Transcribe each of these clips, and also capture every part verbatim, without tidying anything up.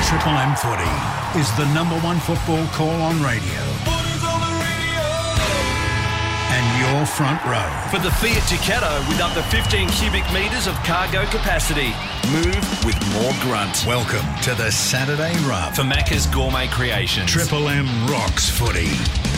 Triple M Footy is the number one football call on radio. Footy's on the radio. And your front row. For the Fiat Ducato with up to fifteen cubic metres of cargo capacity. Move with more grunt. Welcome to the Saturday Rub. For Macca's Gourmet Creations. Triple M rocks footy.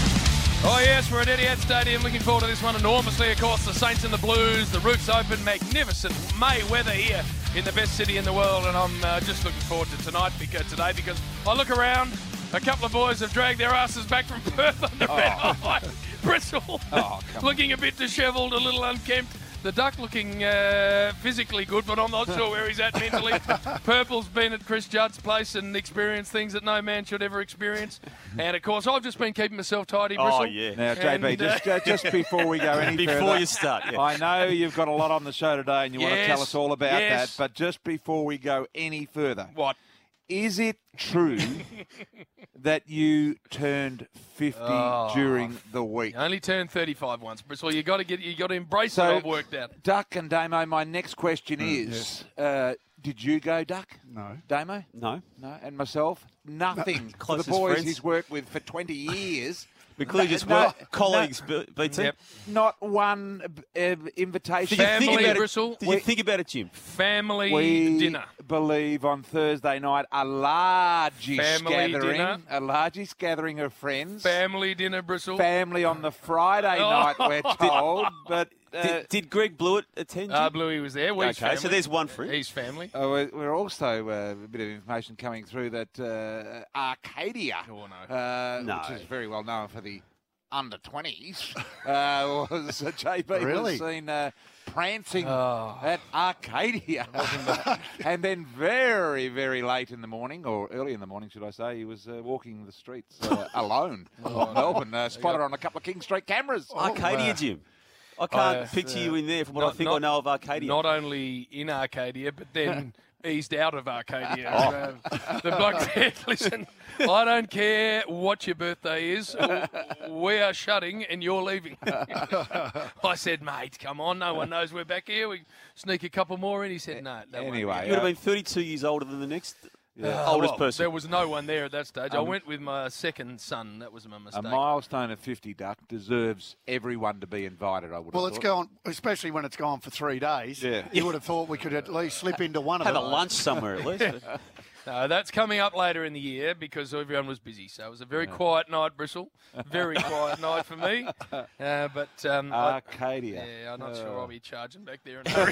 Oh yes, we're at Etihad Stadium. Looking forward to this one enormously. Of course, the Saints and the Blues. The roof's open. Magnificent May weather here in the best city in the world, and I'm uh, just looking forward to tonight because today because I look around. A couple of boys have dragged their asses back from Perth on the red eye. Bristol, Oh, looking a bit dishevelled, a little unkempt. The Duck looking uh, physically good, but I'm not sure where he's at mentally. Purple's been at Chris Judd's place and experienced things that no man should ever experience. And, of course, I've just been keeping myself tidy, Bristol. Oh, yeah. Now, J B, And, just, uh, uh, just before we go any Before further, you start, yeah. I know you've got a lot on the show today and you want to tell Yes, us all about yes. that, but just before we go any further, What? is it true that you turned fifty Oh. during the week? You only turned thirty-five once, Bristol. You got to get, you got to embrace So- it. I've worked out. Duck and Damo, my next question is, uh, did you go, Duck? No. Damo? No. No. And myself? Nothing. For the Closest boys friends. he's worked with for twenty years. We clearly just No, were no, colleagues, B- BT. Yep. Not one uh, invitation. Did you Family, think about Bristol. it? Did We- you think about it, Jim? Family We dinner. believe on Thursday night a largish Family gathering, dinner. a largish gathering of friends. Family dinner, Bristol. Family on the Friday Oh. night, we're told. But uh, Did, did Greg Blewett attend? uh, Jim? Bluey was there. Well, he's Okay, so family. there's one friend. He's family. uh, we're- we're also uh, a bit of information coming through that uh, Arcadia, Oh, no. uh, No. which is very well known for the under twenties, uh, was uh, J B Really? was seen uh, prancing Oh. at Arcadia, and then very, very late in the morning, or early in the morning, should I say, he was uh, walking the streets uh, alone of Melbourne, uh, spotted on a couple of King Street cameras. Arcadia, Jim. I can't Uh, picture you in there from what I Not- think not- I know of Arcadia. Not only in Arcadia, but then eased out of Arcadia. Oh. Uh, the bloke said, listen, I don't care what your birthday is. We are shutting and you're leaving. I said, mate, come on. No one knows we're back here. We sneak a couple more in. He said, no. that won't be Anyway, it." You would uh, have been thirty-two years older than the next Uh, oldest well, person. There was no one there at that stage. I Um, went with my second son. That was my A mistake. milestone of fifty, Duck, deserves everyone to be invited, I would Well, have it's thought. gone, especially when it's gone for three days. Yeah. You would have thought we could at least slip into one of Have a those. lunch somewhere at least. No, that's coming up later in the year because everyone was busy. So it was a very quiet night, Bristol. Very quiet night for me. Uh, but um, I- Arcadia. yeah, I'm not sure Uh, I'll be charging back there in a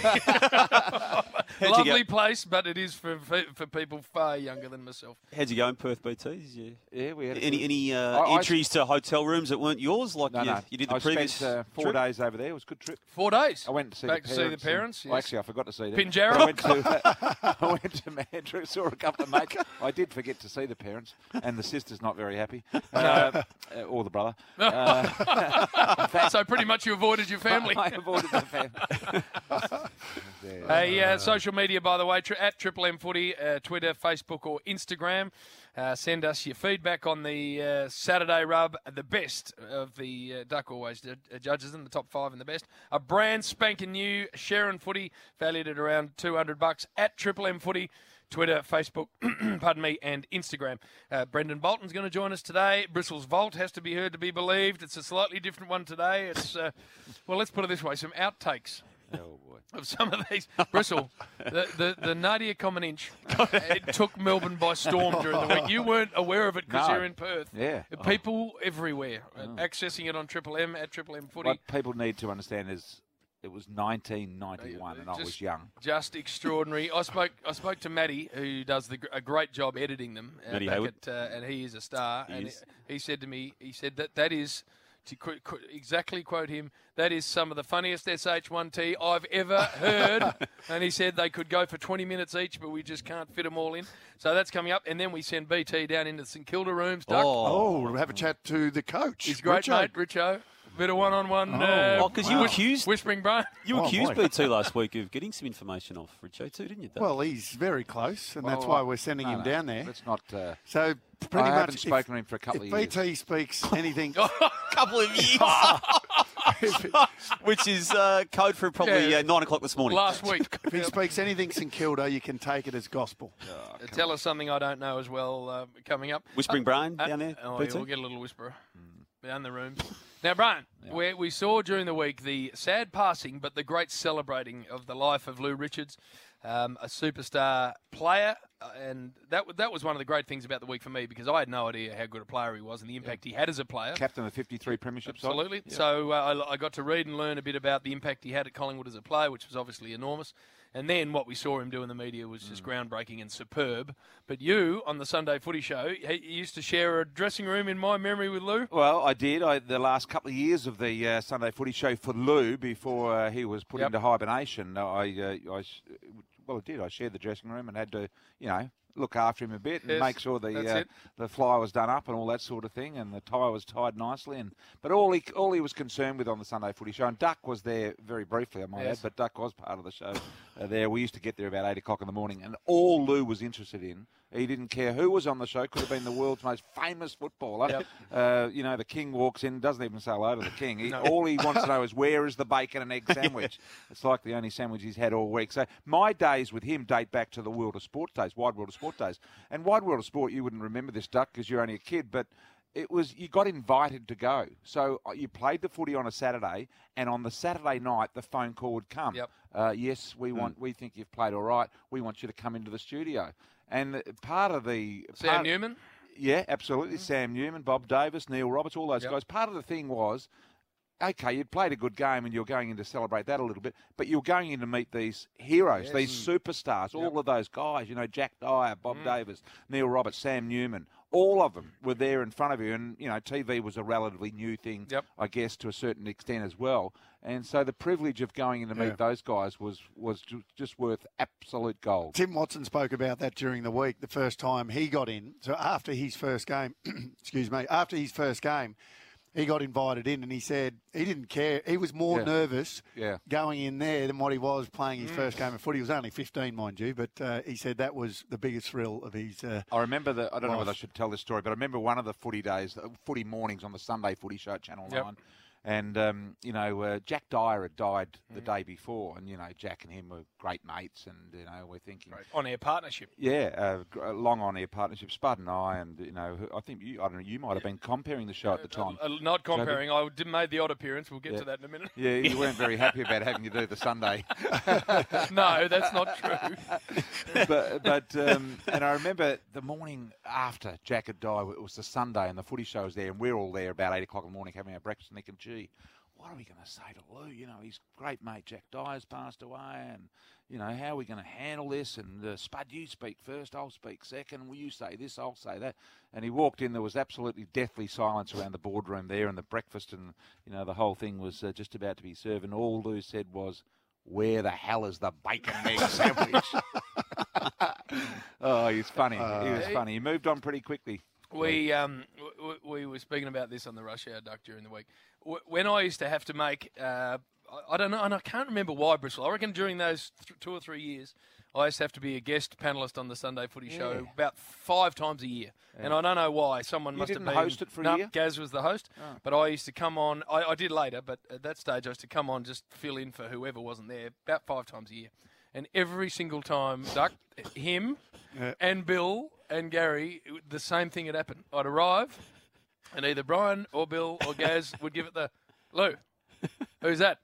hurry. Lovely place, but it is for, for for people far younger than myself. How'd you go in Perth, B T? Did you, Yeah, we had a any good- any uh, I- I- entries to hotel rooms that weren't yours, like No, you, no. you did the I previous spent uh, four trip? days over there. It was a good trip. Four days. I went to see back the to parents. see the parents. and- well, yes. actually, I forgot to see them. Pinjarra? I went to I went to Mandurah, saw a couple of mates. I did forget to see the parents, and the sister's not very happy, uh, uh, or the brother. Uh, in fact, So pretty much you avoided your family. I avoided the family. Yeah. Hey, uh, social media, by the way, tri- at Triple M Footy, uh, Twitter, Facebook, or Instagram. Uh, send us your feedback on the uh, Saturday Rub, the best of the uh, Duck always ju- uh, judges them, the top five and the best. A brand spanking new Sharon Footy, valued at around two hundred bucks, at Triple M Footy. Twitter, Facebook, pardon me, and Instagram. Uh, Brendan Bolton's going to join us today. Bristol's Vault has to be heard to be believed. It's a slightly different one today. It's uh, well, let's put it this way: some outtakes Oh boy. of some of these. Bristol, the, the, the Nadia Comaneci, it took Melbourne by storm during the week. You weren't aware of it because No. you're in Perth. Yeah. People everywhere uh, accessing it on Triple M, at Triple M Footy. What people need to understand is it was nineteen ninety-one, and I Just- was young. Just extraordinary. I spoke. I spoke to Matty, who does the, gr- a great job editing them. Uh, Matty back Hayward. at, uh, and he is a star. He and is. He, he said to me, he said that that is, to qu- qu- exactly quote him, that is some of the funniest S H one T I've ever heard. And he said they could go for twenty minutes each, but we just can't fit them all in. So that's coming up. And then we send B T down into the St Kilda rooms. Duck. Oh, we'll have a chat to the coach. He's great, Richo. mate, Richo. Bit of one-on-one. Oh. uh, Oh, 'cause you whis- accused- Whispering Brain. You Oh, accused boy. B T last week of getting some information off Richo too, didn't you, Dave? Well, he's very close, and that's Well, why we're sending no, him no, down there. Let's not. Uh, So pretty I much, haven't if- spoken to him for a couple if of years. B T speaks anything, couple of years. Which is uh, code for probably Yeah. uh, nine o'clock this morning. Last week. If he speaks anything St Kilda, you can take it as gospel. Uh, Tell us something I don't know as well uh, coming up. Whispering Brian Uh, down there. Oh, P yeah, T? we'll get a little whisperer down the rooms. Now, Brian, we, we saw during the week the sad passing but the great celebrating of the life of Lou Richards, um, a superstar player, uh, and that w- that was one of the great things about the week for me because I had no idea how good a player he was and the impact he had as a player. Captain of the fifty-three premiership side. Absolutely. So uh, I, I got to read and learn a bit about the impact he had at Collingwood as a player, which was obviously enormous. And then what we saw him do in the media was just groundbreaking and superb. But you, on the Sunday Footy Show, he you used to share a dressing room in my memory with Lou. Well, I did. I, the last couple of years of the uh, Sunday Footy Show for Lou, before uh, he was put Yep. into hibernation, I, uh, I, sh- well, I did. I shared the dressing room and had to, you know, look after him a bit and Yes, make sure the that's uh, it. the fly was done up and all that sort of thing, and the tie was tied nicely. And but all he all he was concerned with on the Sunday Footy Show, and Duck was there very briefly, I might Yes. add, but Duck was part of the show uh, there. We used to get there about eight o'clock in the morning, and all Lou was interested in. He didn't care who was on the show. Could have been the world's most famous footballer. Yep. Uh, you know, the king walks in, doesn't even say hello to the king. He, No. All he wants to know is where is the bacon and egg sandwich. It's like the only sandwich he's had all week. So my days with him date back to the World of Sport days, Wide World of Sport days. And Wide World of Sport, you wouldn't remember this, Duck, because you're only a kid, but it was you got invited to go. So uh, you played the footy on a Saturday, and on the Saturday night, the phone call would come. Yep. Uh, yes, we want. We think you've played all right. We want you to come into the studio. And uh, part of the Sam part, Newman. yeah, absolutely. Sam Newman, Bob Davis, Neil Roberts, all those Yep. guys. Part of the thing was, okay, you'd played a good game and you're going in to celebrate that a little bit, but you're going in to meet these heroes, Yes. these superstars, Yep. all of those guys, you know, Jack Dyer, Bob Mm. Davis, Neil Roberts, Sam Newman. All of them were there in front of you, and you know, T V was a relatively new thing, Yep. I guess, to a certain extent as well. And so the privilege of going in to meet Yeah. those guys was was ju- just worth absolute gold. Tim Watson spoke about that during the week, the first time he got in. So after his first game, excuse me, after his first game, he got invited in and he said he didn't care. He was more Yeah. nervous Yeah. going in there than what he was playing Mm. his first game of footy. He was only fifteen, mind you, but uh, he said that was the biggest thrill of his uh, I remember the. I don't know Life. whether I should tell this story, but I remember one of the footy days, uh, footy mornings on the Sunday Footy Show at Channel Yep. Nine, and um, you know uh, Jack Dyer had died the day before, and you know Jack and him were great mates, and you know we're thinking, Great. On-air partnership. yeah, uh, gr- a long on-air partnership. Spud and I, and you know, who- I think you, I don't know, you might have been comparing the show at the time. Uh, not comparing. I did made the odd appearance. We'll get Yeah. to that in a minute. Yeah, you weren't very happy about having to do the Sunday. No, that's not true. but but um, and I remember the morning after Jack had died, it was the Sunday, and the footy show was there, and we're all there about eight o'clock in the morning having our breakfast, and thinking, gee, what are we going to say to Lou? You know, his great mate Jack Dyer's passed away, and you know, how are we going to handle this? And uh, Spud, you speak first, I'll speak second. Will you say this? I'll say that. And he walked in. There was absolutely deathly silence around the boardroom there, and the breakfast, and you know, the whole thing was uh, just about to be served. And all Lou said was, "Where the hell is the bacon egg sandwich?" Oh, he's funny. he was Uh, funny. He moved on pretty quickly. We um w- we were speaking about this on the Rush Hour, Duck, during the week. W- When I used to have to make, uh, I- I don't know, and I can't remember why, Bristol. I reckon during those th- two or three years, I used to have to be a guest panellist on the Sunday Footy Show Yeah. about five times a year, and I don't know why. Someone You must didn't have been host it for a no, year? Gaz was the host, Oh. but I used to come on. I, I did later, but at that stage, I used to come on just fill in for whoever wasn't there about five times a year, and every single time, Duck, him, Yeah. and Bill and Gary, the same thing had happened. I'd arrive, and either Brian or Bill or Gaz would give it the, Lou, who's that?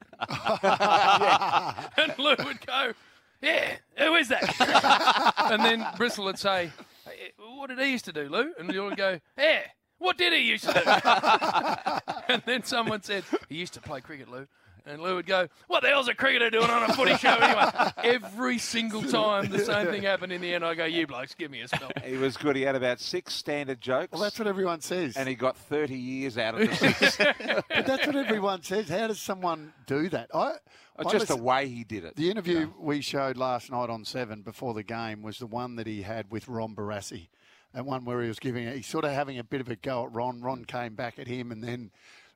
And Lou would go, yeah, who is that? And then Bristol would say, hey, what did he used to do, Lou? And you would go, yeah, what did he used to do? And then someone said, he used to play cricket, Lou. And Lou would go, what the hell's a cricketer doing on a footy show anyway? Every single time the same thing happened. In the end, I go, you blokes, give me a spell. He was good. He had about six standard jokes. Well, that's what everyone says. and he got thirty years out of the six. but that's what everyone says. How does someone do that? I, I Just the listen- way he did it. The interview we showed last night on Seven before the game was the one that he had with Ron Barassi. That one where he was giving, he's sort of having a bit of a go at Ron. Ron came back at him, and then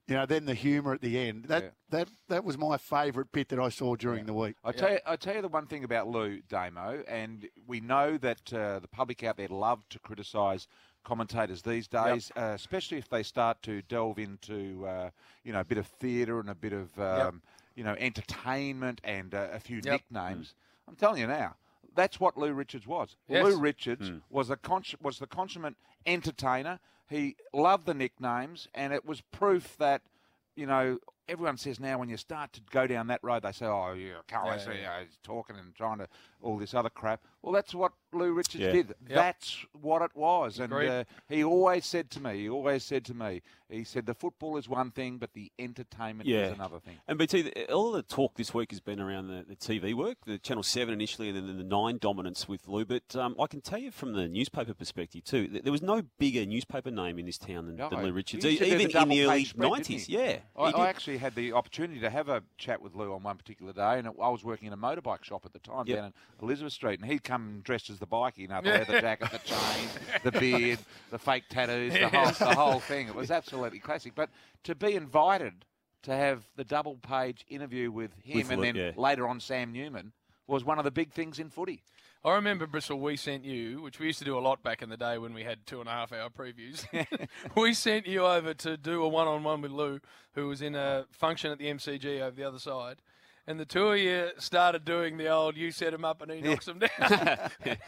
you know, then the humour at the end. That Yeah. that that was my favourite bit that I saw during the week. I tell you, I tell you the one thing about Lou Damo, and we know that uh, the public out there love to criticise commentators these days, yep. uh, especially if they start to delve into uh, you know a bit of theatre and a bit of um, yep. you know entertainment and uh, a few yep. nicknames. Mm. I'm telling you now, that's what Lou Richards was. Yes. Lou Richards mm. was a con- was the consummate entertainer. He loved the nicknames, and it was proof that, you know, everyone says now when you start to go down that road, they say, oh, yeah, can't yeah, see, yeah. he's talking and trying to, all this other crap. Well, that's what Lou Richards yeah. did. Yep. That's what it was. Agreed. And uh, he always said to me, he always said to me, he said the football is one thing, but the entertainment yeah. is another thing. And B T, all the talk this week has been around the, the T V work, the Channel seven initially, and then the nine dominance with Lou. But um, I can tell you from the newspaper perspective too, there was no bigger newspaper name in this town than, no, than Lou Richards, even even the in the early spread, nineties. Yeah, I, I actually had the opportunity to have a chat with Lou on one particular day, and it, I was working in a motorbike shop at the time yep. down in Elizabeth Street, and he'd come dressed as the bikie, you know, the leather jacket, the chain, the beard, the fake tattoos, the whole, the whole thing. It was absolutely classic. But to be invited to have the double-page interview with him with and Lou, then yeah. later on Sam Newman was one of the big things in footy. I remember, Bristol, we sent you, which we used to do a lot back in the day when we had two and a half hour previews. We sent you over to do a one-on-one with Lou, who was in a function at the M C G over the other side. And the two of you started doing the old, you set him up and he knocks him down.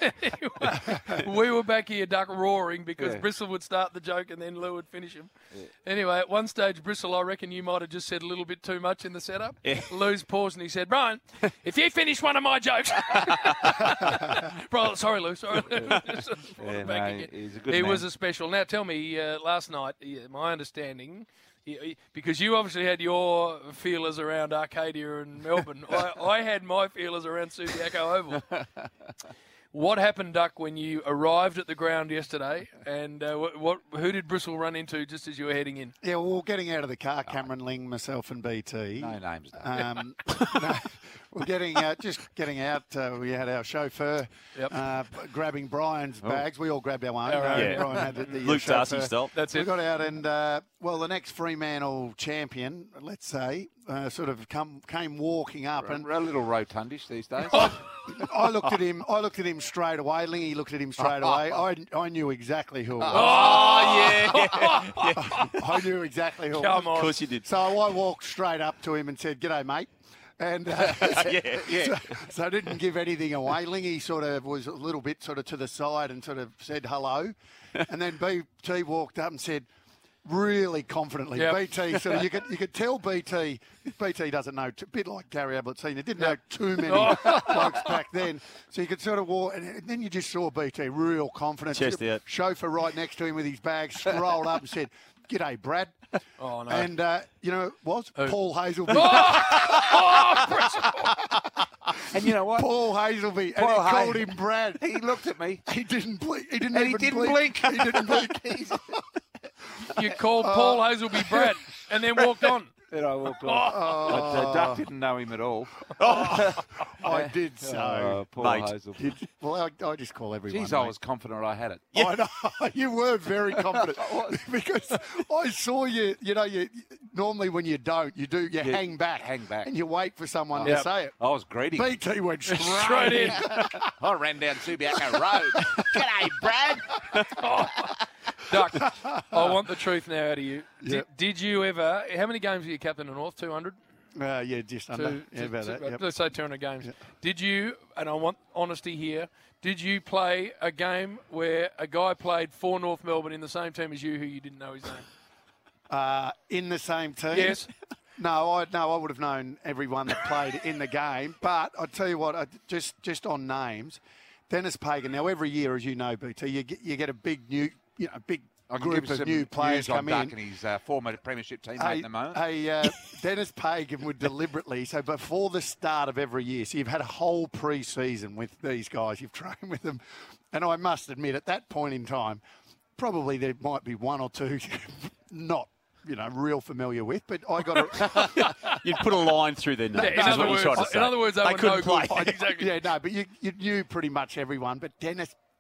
We were back here duck roaring because yeah. Bristol would start the joke and then Lou would finish him. Yeah. Anyway, at one stage, Bristol, I reckon you might have just said a little bit too much in the setup. Yeah. Lou's paused and he said, Brian, if you finish one of my jokes. Bro, sorry, Lou, sorry. Yeah, no, he's a good he man. was a special. Now, tell me, uh, last night, my understanding... Because you obviously had your feelers around Arcadia and Melbourne. I, I had my feelers around Subiaco Oval. What happened, Duck, when you arrived at the ground yesterday, and uh, what, what who did Bristol run into just as you were heading in? Yeah, well, getting out of the car, Cameron Ling, myself and B T. No names, though. Um, no, we're getting uh, just getting out. Uh, we had our chauffeur Yep. uh, grabbing Brian's Oh. bags. We all grabbed our own. Our Uh, own. Yeah. Brian had the, the uh, Luke Darcy chauffeur. style. That's We it. got out and, uh, well, the next Fremantle champion, let's say, uh, sort of come came walking up. and a little rotundish these days. I looked at him. I looked at him straight away. Lingy looked at him straight away. I, I knew exactly who it was. Oh, yeah. I knew exactly who it Come was. on. Of course you did. So I walked straight up to him and said, "G'day, mate." And uh, yeah, yeah. So, so I didn't give anything away. Lingy sort of was a little bit sort of to the side and sort of said hello. And then B T walked up and said, really confidently, Yep. B T, so you could you could tell B T, B T doesn't know, a bit like Gary Ablett Senior, didn't know too many blokes back then. So you could sort of walk, and then you just saw B T real confident. Chest out. Chauffeur right next to him with his bag, strolled up and said, "G'day, Brad." Oh, no. And, uh, you know, it was Who? Paul Hazelby. Oh, Bristol. And you know what? Paul Hazelby. And Paul he called Hay- him Brad. He looked at me. He didn't blink. He didn't And he even didn't blink. blink. He didn't blink. You called Paul Hazelby Brad and then walked on. Then I walked off. But uh, Duck didn't know him at all. I did so. Oh, poor Mate. Hazelby. You- well, I, I just call everyone. Jeez, I mate. was confident I had it. I know. You were very confident because I saw you. You know, you normally when you don't, you do. You Yeah, hang back, hang back. and you wait for someone Yep. to say it. I was greedy. B T went straight, Straight in. I ran down Subiaco Road. G'day, Brad. Duck, I want the truth now out of you. Did, Yep. did you ever, how many games were you captain of North? two hundred? Uh, yeah, just under. Two- yeah, two- about two- that. Yep. Let's say two hundred games. Did you, and I want honesty here, did you play a game where a guy played for North Melbourne in the same team as you who you didn't know his name? Uh, in the same team. Yes. No, I no, I would have known everyone that played in the game. But I tell you what, I, just just on names, Dennis Pagan. Now every year, as you know, B T, you get you get a big new, you know, big I can group give you of some new players news on come Duck in. and his uh, former premiership teammate Hey, in the moment. hey, uh, Dennis Pagan would deliberately, so before the start of every year, so you've had a whole pre-season with these guys, you've trained with them, and I must admit, at that point in time, probably there might be one or two not, you know, real familiar with, but I got a... You'd put a line through their name. In is other what you're words, trying to say. in other words, they, they were couldn't no play. good. Exactly. Yeah, no, but you, you knew pretty much everyone, but Dennis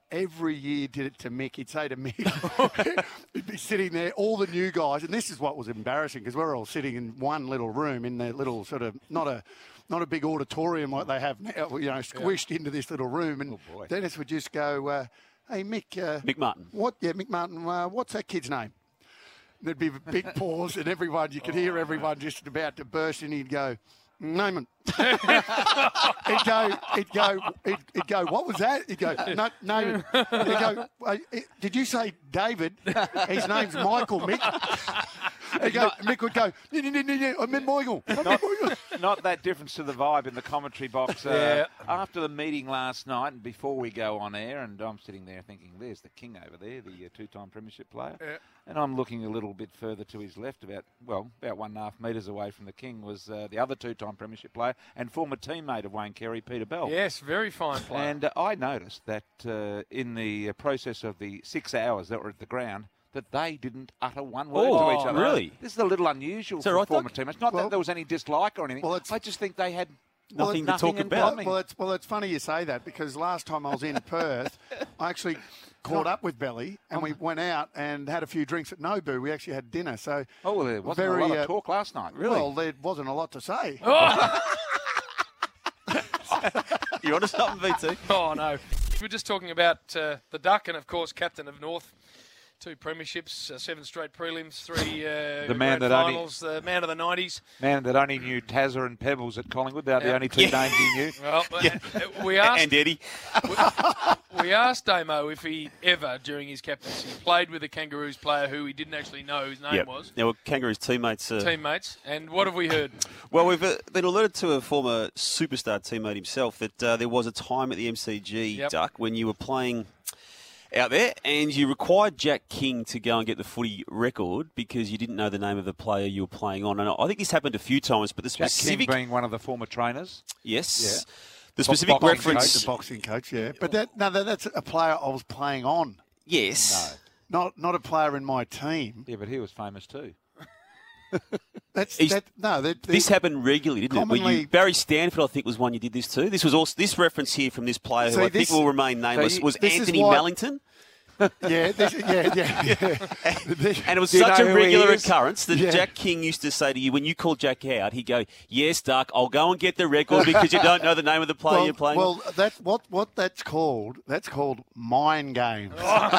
every year did it to Mick. He'd say to Mick, he'd be sitting there, all the new guys, and this is what was embarrassing because we're all sitting in one little room in their little sort of, not a not a big auditorium like they have now, you know, squished yeah. into this little room. And oh Dennis would just go, uh, hey, Mick. Uh, Mick Martin. What? Yeah, Mick Martin. Uh, what's that kid's name? There'd be a big pause, and everyone, you could hear everyone just about to burst, and he'd go, name it. he'd go, he'd go, he'd, he'd go, what was that? He'd go, no, name it. He'd go, uh, did you say David? His name's Michael, Mick. He'd go, Mick would go, no, no, no, no, no, I meant Michael. I meant Michael. Not that difference to the vibe in the commentary box. Uh, yeah. After the meeting last night and before we go on air, and I'm sitting there thinking, there's the king over there, the uh, two-time premiership player. Yeah. And I'm looking a little bit further to his left, about, well, about one and a half metres away from the king was uh, the other two-time premiership player and former teammate of Wayne Carey, Peter Bell. Yes, very fine player. And uh, I noticed that uh, in the process of the six hours that were at the ground, that they didn't utter one word oh, to each other. Really? This is a little unusual for right, former Doug? teammates. Not well, that there was any dislike or anything. Well, I just think they had nothing, well, to nothing talk in about. common. Well, it's, well, it's funny you say that because last time I was in Perth, I actually caught up with Belly and we went out and had a few drinks at Nobu. We actually had dinner. So oh, well, there wasn't very, a lot of uh, talk last night, really. Well, there wasn't a lot to say. Oh, You onto something, V T? oh no. We're just talking about uh, the Duck and, of course, captain of North. Two premierships, uh, seven straight prelims, three uh, The man grand that only- finals, the man of the nineties. Man that only knew Tazza and Pebbles at Collingwood. They're the Yeah. only two Yeah. names he knew. Well, uh, we asked And Eddie. we asked Damo if he ever, during his captaincy, played with a Kangaroos player who he didn't actually know whose name Yep. was. Now, Kangaroos teammates. Uh, Teammates. And what have we heard? Well, we've uh, been alerted to a former superstar teammate himself that uh, there was a time at the M C G, Yep. Duck, when you were playing out there and you required Jack King to go and get the footy record because you didn't know the name of the player you were playing on. And I think this happened a few times, but the Jack specific... King being one of the former trainers. Yes. Yeah. The specific boxing reference... The boxing coach, yeah. But that no, that, that's a player I was playing on. Yes. No. Not not a player in my team. Yeah, but he was famous too. That's He's- that, no. That, This happened regularly, didn't it? When Commonly- you, Barry Stanford, I think, was one you did this to. This was also this reference here from this player, who See, I think this- will remain nameless, you- was this is Anthony why- Mellington. yeah, this, yeah, yeah, yeah. And it was Do you such know a who he regular is? occurrence that Yeah. Jack King used to say to you, when you called Jack out, he'd go, yes, Duck, I'll go and get the record because you don't know the name of the player well, you're playing. well, that's what what that's called. That's called mind games.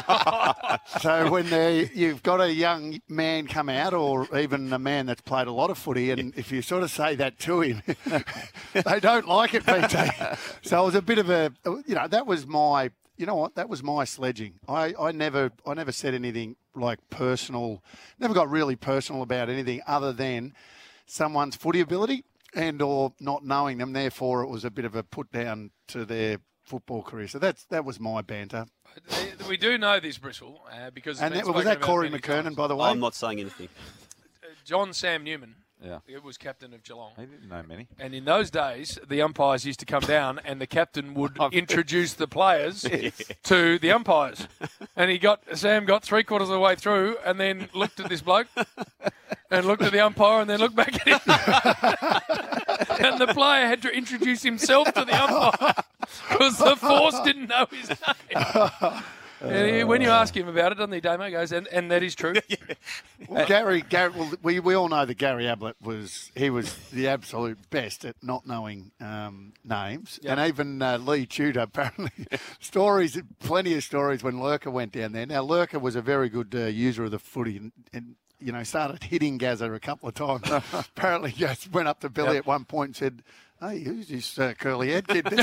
So when they, you've got a young man come out, or even a man that's played a lot of footy, and if you sort of say that to him, they don't like it, P T. So it was a bit of a, you know, that was my. You know what? That was my sledging. I, I never I never said anything like personal, never got really personal about anything other than someone's footy ability and or not knowing them. Therefore, it was a bit of a put down to their football career. So that's that was my banter. We do know this, Bristol, uh, because it's And been that, was spoken that about Corey many McKernan, times. by the way? I'm not saying anything. Uh, John Sam Newman. Yeah. It was captain of Geelong. He didn't know many. And in those days, the umpires used to come down and the captain would introduce the players to the umpires. And he got Sam got three quarters of the way through and then looked at this bloke and looked at the umpire and then looked back at him. And the player had to introduce himself to the umpire because the force didn't know his name. And he, when you ask him about it, doesn't he, Damo? He goes, and, and that is true. Well, Gary, Gary well, we, we all know that Gary Ablett was he was the absolute best at not knowing um, names, Yep. and even uh, Lee Tudor apparently stories, plenty of stories when Lurker went down there. Now Lurker was a very good uh, user of the footy, and, and you know started hitting Gazza a couple of times. Apparently, Gaz went up to Billy Yep. at one point and said, "Hey, who's this uh, curly head kid?"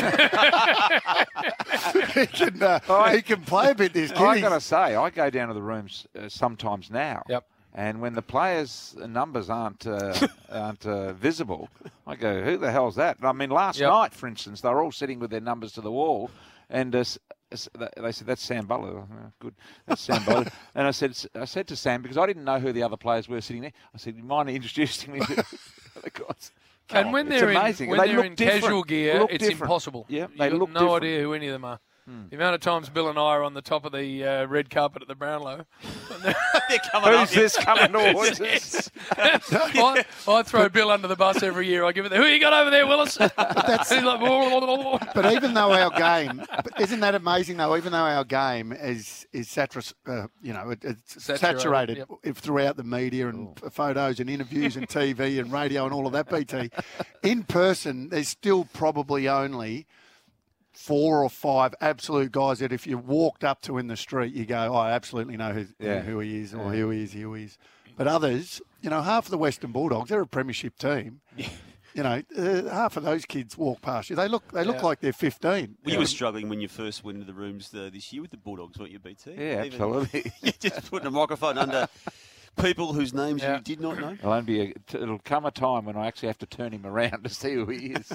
he can uh, I- he can play a bit. This kid. I He's- got to say, I go down to the rooms uh, sometimes now. Yep. And when the players' numbers aren't uh, aren't uh, visible, I go, "Who the hell's that?" I mean, last Yep. night, for instance, they were all sitting with their numbers to the wall, and uh, s- s- they said, "That's Sam Butler." Oh, good, that's Sam Butler. And I said, I said to Sam, because I didn't know who the other players were sitting there, I said, "You mind introducing me to the guys?" And when It's they're in, amazing. when They they're look in different. casual gear, Look it's different. impossible. Yeah, You've they got look no different. idea who any of them are. The amount of times Bill and I are on the top of the uh, red carpet at the Brownlow. They're coming up. Who's this coming towards us? I, I throw Bill under the bus every year. I give it the, who you got over there, Willis? He's like, But even though our game, but isn't that amazing though? Even though our game is is satur- uh, you know, it, it's Saturated, saturated, yep. throughout the media and Ooh. photos and interviews and T V and radio and all of that. B T in person, there's still probably only four or five absolute guys that if you walked up to in the street, you go, oh, I absolutely know who, Yeah. who he is, or Yeah. who he is, who he is. But others, you know, half of the Western Bulldogs, they're a premiership team. You know, uh, half of those kids walk past you. They look, they look Yeah. like they're fifteen. Well, you were struggling when you first went into the rooms uh, this year with the Bulldogs, weren't you, B T? Yeah, Even- absolutely. You're just putting a microphone under people whose names Yeah. you did not know. It'll, only be a, it'll come a time when I actually have to turn him around to see who he is.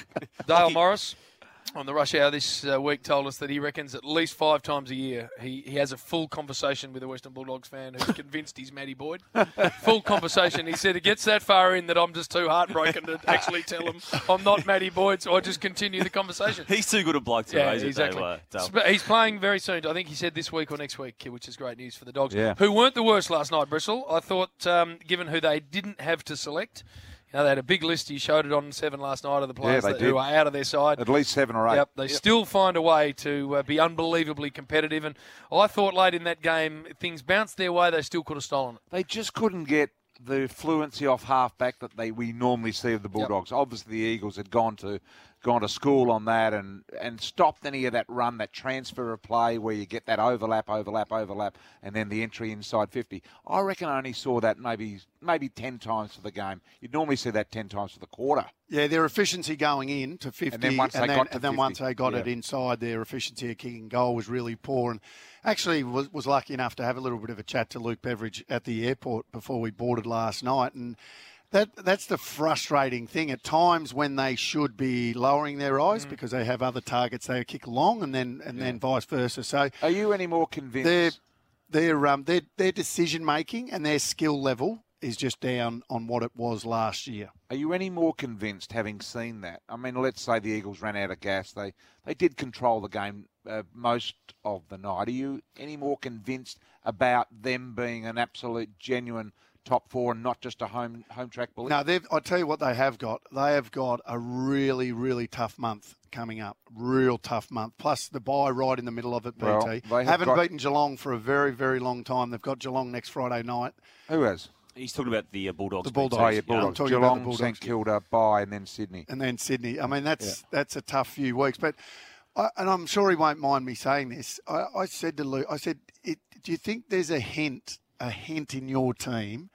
Dale Morris on the rush hour this uh, week told us that he reckons at least five times a year he, he has a full conversation with a Western Bulldogs fan who's convinced he's Matty Boyd. Full conversation. He said it gets that far in that I'm just too heartbroken to actually tell him I'm not Matty Boyd, so I just continue the conversation. He's too good a bloke to Yeah, raise exactly. it, though, uh, Dale. Sp- He's playing very soon. I think he said this week or next week, which is great news for the Dogs, Yeah. who weren't the worst last night, Bristol. I thought, um, given who they didn't have to select, you know, they had a big list. He showed it on Seven last night of the players they that, did. who are out of their side. At least seven or eight. Yep, they still find a way to uh, be unbelievably competitive. And I thought late in that game, things bounced their way. They still could have stolen it. They just couldn't get the fluency off half-back that they we normally see of the Bulldogs. Yep. Obviously, the Eagles had gone to gone to school on that and, and stopped any of that run, that transfer of play where you get that overlap, overlap, overlap, and then the entry inside fifty. I reckon I only saw that maybe maybe ten times for the game. You'd normally see that ten times for the quarter. Yeah, their efficiency going in to fifty, And then once they and then, got to and then fifty, once they got yeah. it inside, their efficiency of kicking goal was really poor. And actually was, was lucky enough to have a little bit of a chat to Luke Beveridge at the airport before we boarded last night. And that that's the frustrating thing at times when they should be lowering their eyes Mm. because they have other targets they kick long, and then and Yeah. then vice versa. So Are you any more convinced? their their um their their decision making and their skill level is just down on what it was last year. Are you any more convinced, having seen that? I mean, let's say the Eagles ran out of gas. They they did control the game uh, most of the night. Are you any more convinced about them being an absolute, genuine top four and not just a home home track bully? No, they've. I'll tell you what they have got. They have got a really, really tough month coming up. Real tough month. Plus the bye right in the middle of it, B T. Well, they have haven't got- beaten Geelong for a very, very long time. They've got Geelong next Friday night. Who has? He's talking about the uh, Bulldogs. The Bulldogs. Oh, yeah, Yeah, I'm Bulldogs. talking about the Geelong, Bulldogs. St Kilda, bye, and then Sydney. And then Sydney. I mean, that's that's a tough few weeks. But, I, and I'm sure he won't mind me saying this. I, I said to Luke, I said, it, do you think there's a hint, a hint in your team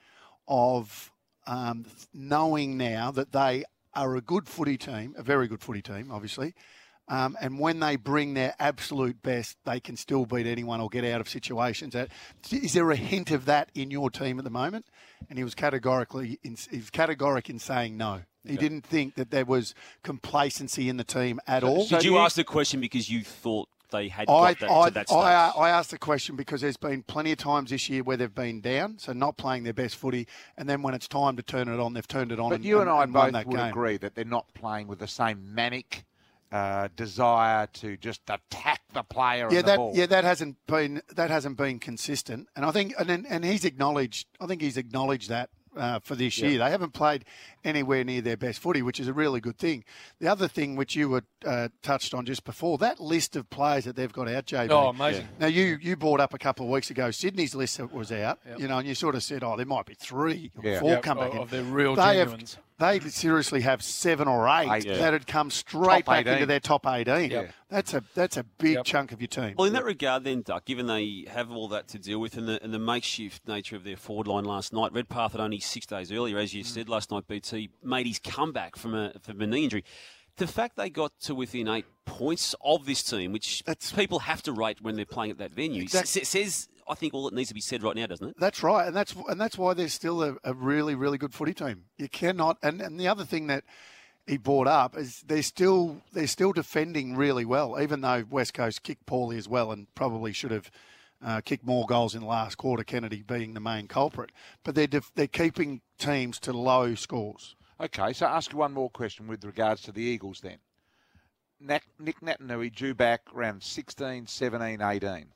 of um, knowing now that they are a good footy team, a very good footy team, obviously, um, and when they bring their absolute best, they can still beat anyone or get out of situations. Is there a hint of that in your team at the moment? And he was categorically, in, he was categoric in saying no. He didn't think that there was complacency in the team at So- all. so Did you do you- ask the question because you thought they had I, got that, I, to that stage? I, I asked the question because there's been plenty of times this year where they've been down, so not playing their best footy, and then when it's time to turn it on, they've turned it on. But and, you and, I and won both that would game. agree that they're not playing with the same manic uh, desire to just attack the player Yeah, and the that ball. yeah that hasn't been that hasn't been consistent, and I think and then- and he's acknowledged. I think he's acknowledged that. Uh, for this Yeah. year. They haven't played anywhere near their best footy, which is a really good thing. The other thing which you were uh, touched on just before, that list of players that they've got out, J B. Oh, amazing. Now, you, you brought up a couple of weeks ago Sydney's list that was out, Yep. you know, and you sort of said, oh, there might be three or Yeah. four Yep, come back of, in. of their real They have- genuines. They seriously have seven or eight, Eight, yeah. that had come straight Top back eighteen. into their top eighteen. Yep. That's a that's a big Yep. chunk of your team. Well, in that regard, then, Duck, given they have all that to deal with and the, and the makeshift nature of their forward line last night, Redpath had only six days earlier, as you said last night, B T made his comeback from a, from a knee injury. The fact they got to within eight points of this team, which That's- people have to rate when they're playing at that venue, Exactly. s- says, I think, all that needs to be said right now, doesn't it? That's right, and that's and that's why they're still a, a really, really good footy team. You cannot, and, and the other thing that he brought up is they're still they're still defending really well, even though West Coast kicked poorly as well, and probably should have uh, kicked more goals in the last quarter. Kennedy being the main culprit, but they're def- they're keeping teams to low scores. Okay, so ask you one more question with regards to the Eagles then. Nick, Nick Natanui due back around sixteen, seventeen, eighteen.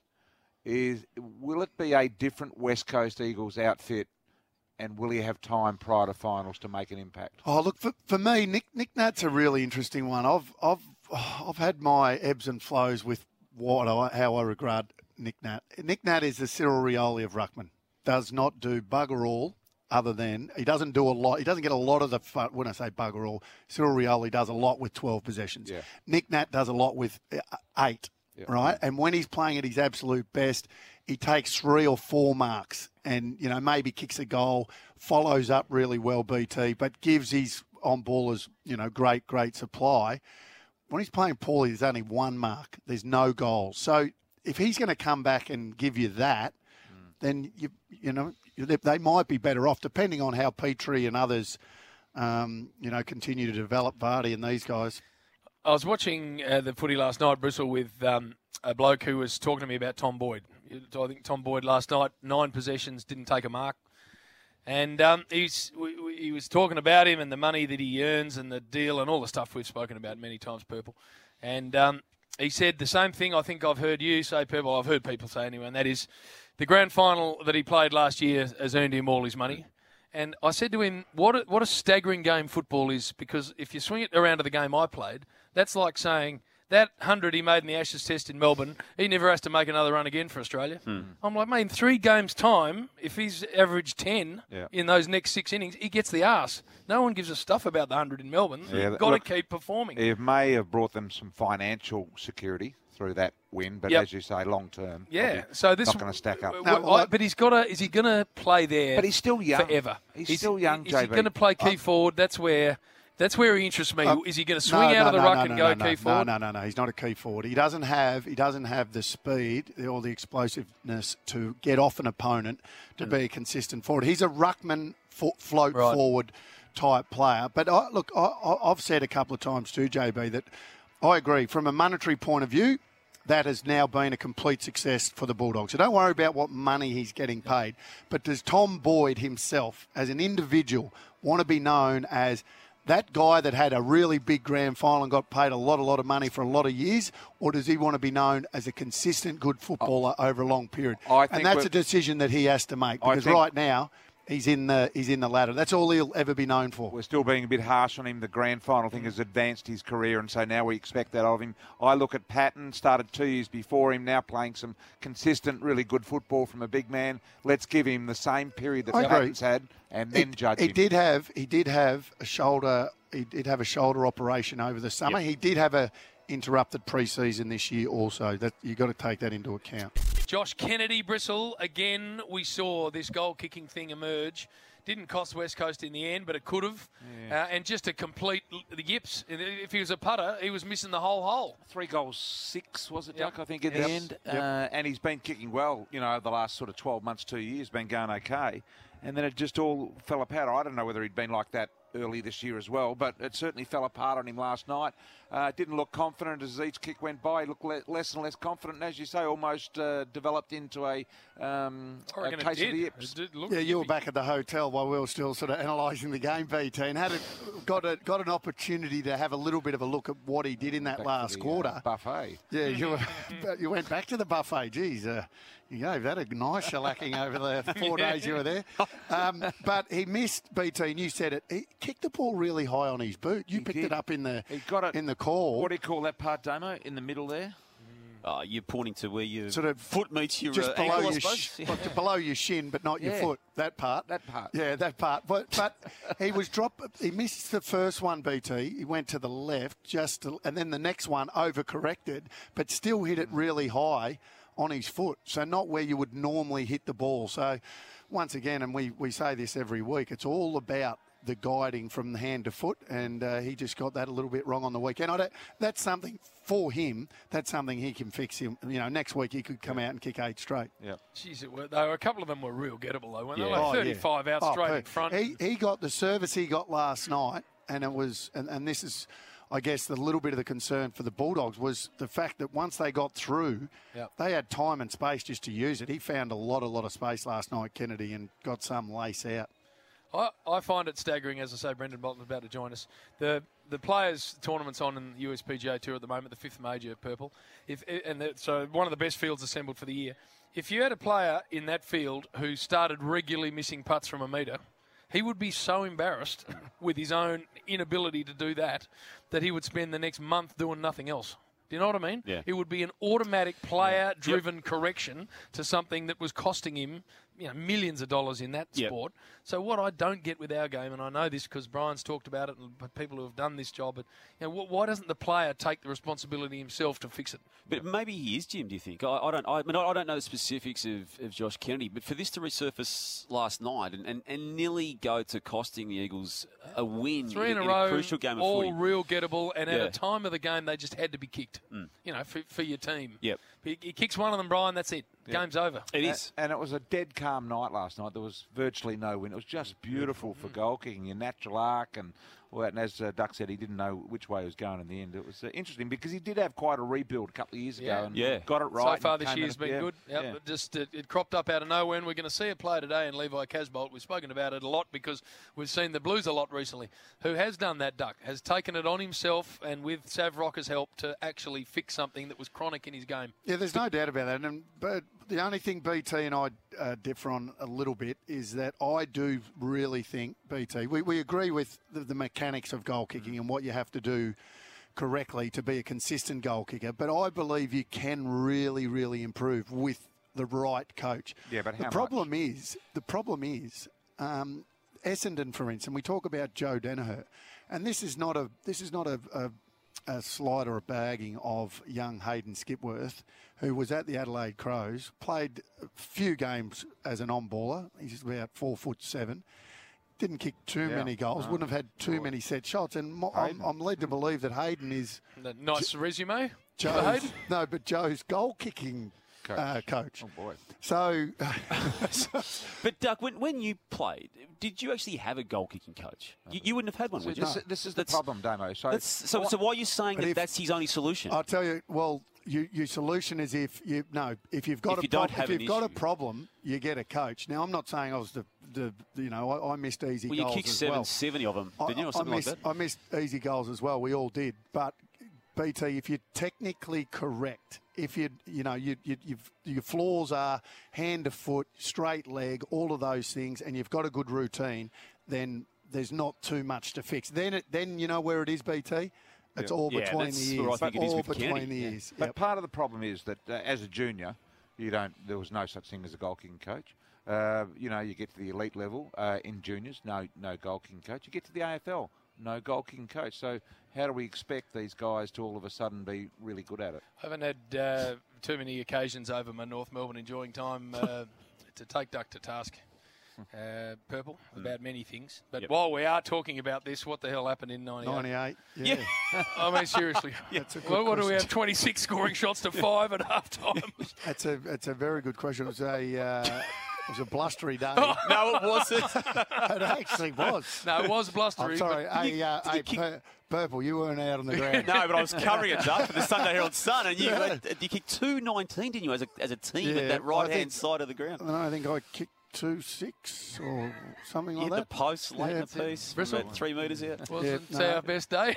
Is will it be a different West Coast Eagles outfit, and will he have time prior to finals to make an impact? Oh, look, for, for me, Nick Nick Nat's a really interesting one. I've I've I've had my ebbs and flows with what I, how I regard Nick Nat. Nick Nat is the Cyril Rioli of ruckman. Does not do bugger all other than he doesn't do a lot. He doesn't get a lot of the fun. When I say bugger all, Cyril Rioli does a lot with twelve possessions. Yeah. Nick Nat does a lot with eight. Yeah. Right, and when he's playing at his absolute best, he takes three or four marks, and you know maybe kicks a goal, follows up really well, B T, but gives his on ballers you know great great supply. When he's playing poorly, there's only one mark. There's no goals. So if he's going to come back and give you that, mm. then you you know they might be better off, depending on how Petrie and others um, you know continue to develop, Vardy and these guys. I was watching uh, the footy last night, Bristol, with um, a bloke who was talking to me about Tom Boyd. I think Tom Boyd last night, nine possessions, didn't take a mark. And um, he's, we, we, he was talking about him and the money that he earns and the deal and all the stuff we've spoken about many times, Purple. And um, he said the same thing I think I've heard you say, Purple, I've heard people say anyway, and that is the grand final that he played last year has earned him all his money. And I said to him, what a, what a staggering game football is, because if you swing it around to the game I played, that's like saying that hundred he made in the Ashes Test in Melbourne, he never has to make another run again for Australia. Hmm. I'm like, mate, in three games' time, if he's averaged ten yeah. in those next six innings, he gets the arse. No one gives a stuff about the hundred in Melbourne. Yeah, You've got look, to keep performing. It may have brought them some financial security through that win, but yep. as you say, long term, yeah. So this not going to stack up. W- w- I, but he's got to. Is he going to play there? But he's still young. Forever. He's, he's still young. Is J B. he going to play key uh, forward? That's where. That's where he interests me. Uh, is he going to swing no, out no, of the no, ruck no, and no, go no, key no, forward? No, no, no, no. He's not a key forward. He doesn't have. He doesn't have the speed or the explosiveness to get off an opponent to mm. be a consistent forward. He's a ruckman fo- float right. forward type player. But I, look, I, I've said a couple of times too, J B, that I agree from a monetary point of view. That has now been a complete success for the Bulldogs. So don't worry about what money he's getting paid. But does Tom Boyd himself, as an individual, want to be known as that guy that had a really big grand final and got paid a lot, a lot of money for a lot of years? Or does he want to be known as a consistent good footballer oh, over a long period? I think and that's a decision that he has to make, because right now he's in the he's in the ladder. That's all he'll ever be known for. We're still being a bit harsh on him. The grand final thing has advanced his career, and so now we expect that of him. I look at Patton, started two years before him, now playing some consistent, really good football from a big man. Let's give him the same period that Patton's had, and then it, judge he him. Did have, he did have a shoulder. He did have a shoulder operation over the summer. Yep. He did have a interrupted pre-season this year also. That you've got to take that into account. Josh Kennedy, Bristle, again, we saw this goal-kicking thing emerge. Didn't cost West Coast in the end, but it could have. Yeah. Uh, and just a complete the yips. If he was a putter, he was missing the whole hole. Three goals, six, was it, yep. Duck, I think, in yep. the end. Yep. Uh, and he's been kicking well, you know, over the last sort of twelve months, two years, been going okay. And then it just all fell apart. I don't know whether he'd been like that early this year as well, but it certainly fell apart on him last night. Uh, didn't look confident as each kick went by. He looked le- less and less confident, and as you say, almost uh, developed into a, um, a case of the yips. Yeah, you were back at the hotel while we were still sort of analysing the game, B T, and had a, got a, got an opportunity to have a little bit of a look at what he did in that back last the, quarter. Uh, buffet. Yeah, you were, you went back to the buffet. Geez, uh, you gave that a nice shellacking over the four days you were there. Um, but he missed, B T, and you said it. He kicked the ball really high on his boot. You he picked did. it up in the he got it, in the call. What do you call that part, Damo? In the middle there? Oh, you're pointing to where your sort of foot meets your just uh, below ankle, your I suppose. sh- like below your shin, but not yeah. your foot. That part. That part. Yeah, that part. But but he was dropped. He missed the first one, B T. He went to the left, just to, and then the next one overcorrected, but still hit it really high on his foot. So not where you would normally hit the ball. So once again, and we, we say this every week, it's all about the guiding from the hand to foot, and uh, he just got that a little bit wrong on the weekend. I don't, that's something for him. That's something he can fix. Him, you know, next week he could come out and kick eight straight. Yeah, jeez, it were, they were, a couple of them were real gettable though. When yeah. they were like oh, thirty-five yeah. out oh, straight perfect. in front. He he got the service he got last night, and it was, and, and this is, I guess, the little bit of the concern for the Bulldogs was the fact that once they got through, yep. they had time and space just to use it. He found a lot, a lot of space last night, Kennedy, and got some lace out. I, I find it staggering, as I say, Brendan Bolton's about to join us. The the players' tournament's on in the U S P G A Tour at the moment, the fifth major, Purple. If and the, so one of the best fields assembled for the year. If you had a player in that field who started regularly missing putts from a metre, he would be so embarrassed with his own inability to do that that he would spend the next month doing nothing else. Do you know what I mean? Yeah. It would be an automatic player-driven yep. correction to something that was costing him, you know, millions of dollars in that yep. sport. So what I don't get with our game, and I know this because Brian's talked about it and people who have done this job, but you know, why doesn't the player take the responsibility himself to fix it? But maybe he is, Jim. Do you think? I, I don't. I, I mean, I don't know the specifics of, of Josh Kennedy, but for this to resurface last night and, and, and nearly go to costing the Eagles a win Three in, in, a, row, in a crucial game of all footy, real gettable, and yeah. at a time of the game they just had to be kicked. Mm. You know, for, for your team. Yep. He, he kicks one of them, Brian. That's it. Yep. Game's over. It is, and, and it was a dead calm night last night. There was virtually no wind. It was just beautiful for goal kicking, your natural arc, and well, and as uh, Duck said, he didn't know which way he was going in the end. It was uh, interesting because he did have quite a rebuild a couple of years ago, yeah. and yeah. got it right. So far this year's in, been yeah. good. Yep. Yeah. It just it, it cropped up out of nowhere, and we're going to see a player today in Levi Casbolt. We've spoken about it a lot because we've seen the Blues a lot recently. Who has done that, Duck? Has taken it on himself, and with Sav Rocker's help, to actually fix something that was chronic in his game. Yeah, there's no doubt about that. And but the only thing B T and I uh, differ on a little bit is that I do really think, B T, we, we agree with the, the mechanics of goal kicking and what you have to do correctly to be a consistent goal kicker, but I believe you can really, really improve with the right coach. Yeah, but how the problem much? is the problem is um, Essendon, for instance. We talk about Joe Danaher, and this is not a this is not a, a a slide or a bagging of young Hayden Skipworth, who was at the Adelaide Crows, played a few games as an on-baller. He's about four foot seven. Didn't kick too yeah. many goals, no, wouldn't have had too sure. many set shots. And mo- I'm, I'm led to believe that Hayden is... Nice jo- resume. Joe's, Hayden? No, but Joe's goal-kicking coach. Uh, coach. Oh, boy. So... but, Doug, when, when you played, did you actually have a goal-kicking coach? You, you wouldn't have had one, would you? This, this is the that's, problem, Damo. So, that's, so, so why are you saying that if, that's his only solution? I'll tell you, well... You, your solution is if you no if you've got if a you don't prob- have if you've got issue. a problem, you get a coach. Now I'm not saying I was the, the you know I, I missed easy well, you goals kicked as seven, well. seventy of them, didn't you, or something I missed, like that? I missed easy goals as well. We all did, but B T, if you're technically correct, if you you know you, you you've, your flaws are hand to foot, straight leg, all of those things, and you've got a good routine, then there's not too much to fix. Then it, then you know where it is, B T. It's all yeah, between the ears. I think it is all with between Kennedy. the Yeah. ears. But Yep. part of the problem is that uh, as a junior, you don't. There was no such thing as a goal kicking coach. Uh, you know, you get to the elite level uh, in juniors, no no goal kicking coach. You get to the A F L, no goal kicking coach. So how do we expect these guys to all of a sudden be really good at it? I haven't had uh, too many occasions over my North Melbourne enjoying time uh, to take Duck to task. Uh, Purple, about many things. But Yep. while we are talking about this, what the hell happened in ninety-eight? ninety-eight. Yeah. I mean, seriously. That's a good Well, what do we question. have? twenty-six scoring shots to five at half time. That's a that's a very good question. It was a uh, it was a blustery day. No, it wasn't. It actually was. No, it was blustery. I'm sorry. but- Hey, uh, did you hey, kick- Pur- Purple, you weren't out on the ground. No, but I was covering it up for the Sunday Herald Sun, and you uh, you kicked two nineteen, didn't you, as a, as a team Yeah, at that I right-hand think- side of the ground? And I think I kicked two six or something You like hit the that. post late Yeah, in that's the it. piece, from Bristol. about three metres out. Wasn't Yeah, no. our best day.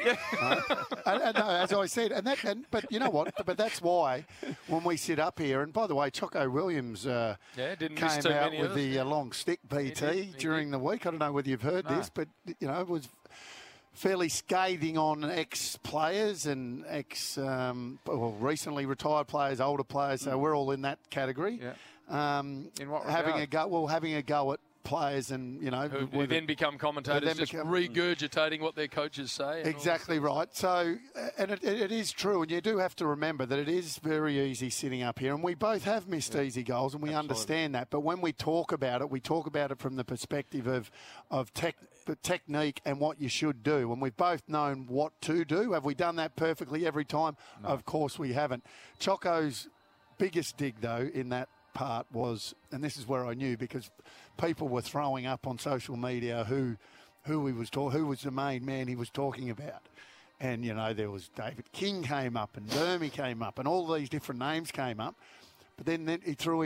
and, and, no, as I said, and that, and but you know what? But that's why when we sit up here, and by the way, Choco Williams uh, Yeah, didn't miss came too out many with of us. the uh, long stick B T did, he during did. the week. I don't know whether you've heard No. this, but you know, it was fairly scathing on ex-players and ex, um, well, recently retired players, older players. So we're all in that category. Yeah. Um, In what having regard? a go, well, having a go at players, and you know, Who, who whether- then become commentators, then just become- regurgitating what their coaches say. and all Exactly right. So, uh, and it, it is true, and you do have to remember that it is very easy sitting up here, and we both have missed easy goals, and we understand that. But when we talk about it, we talk about it from the perspective of of tech, technique and what you should do, and we've both known what to do. Have we done that perfectly every time? No. Of course we haven't. Choco's biggest dig, though, in that part was, and this is where I knew, because people were throwing up on social media who who he was talk, who was the main man he was talking about. And, you know, there was David King came up and Dermy came up and all these different names came up. But then, then he threw in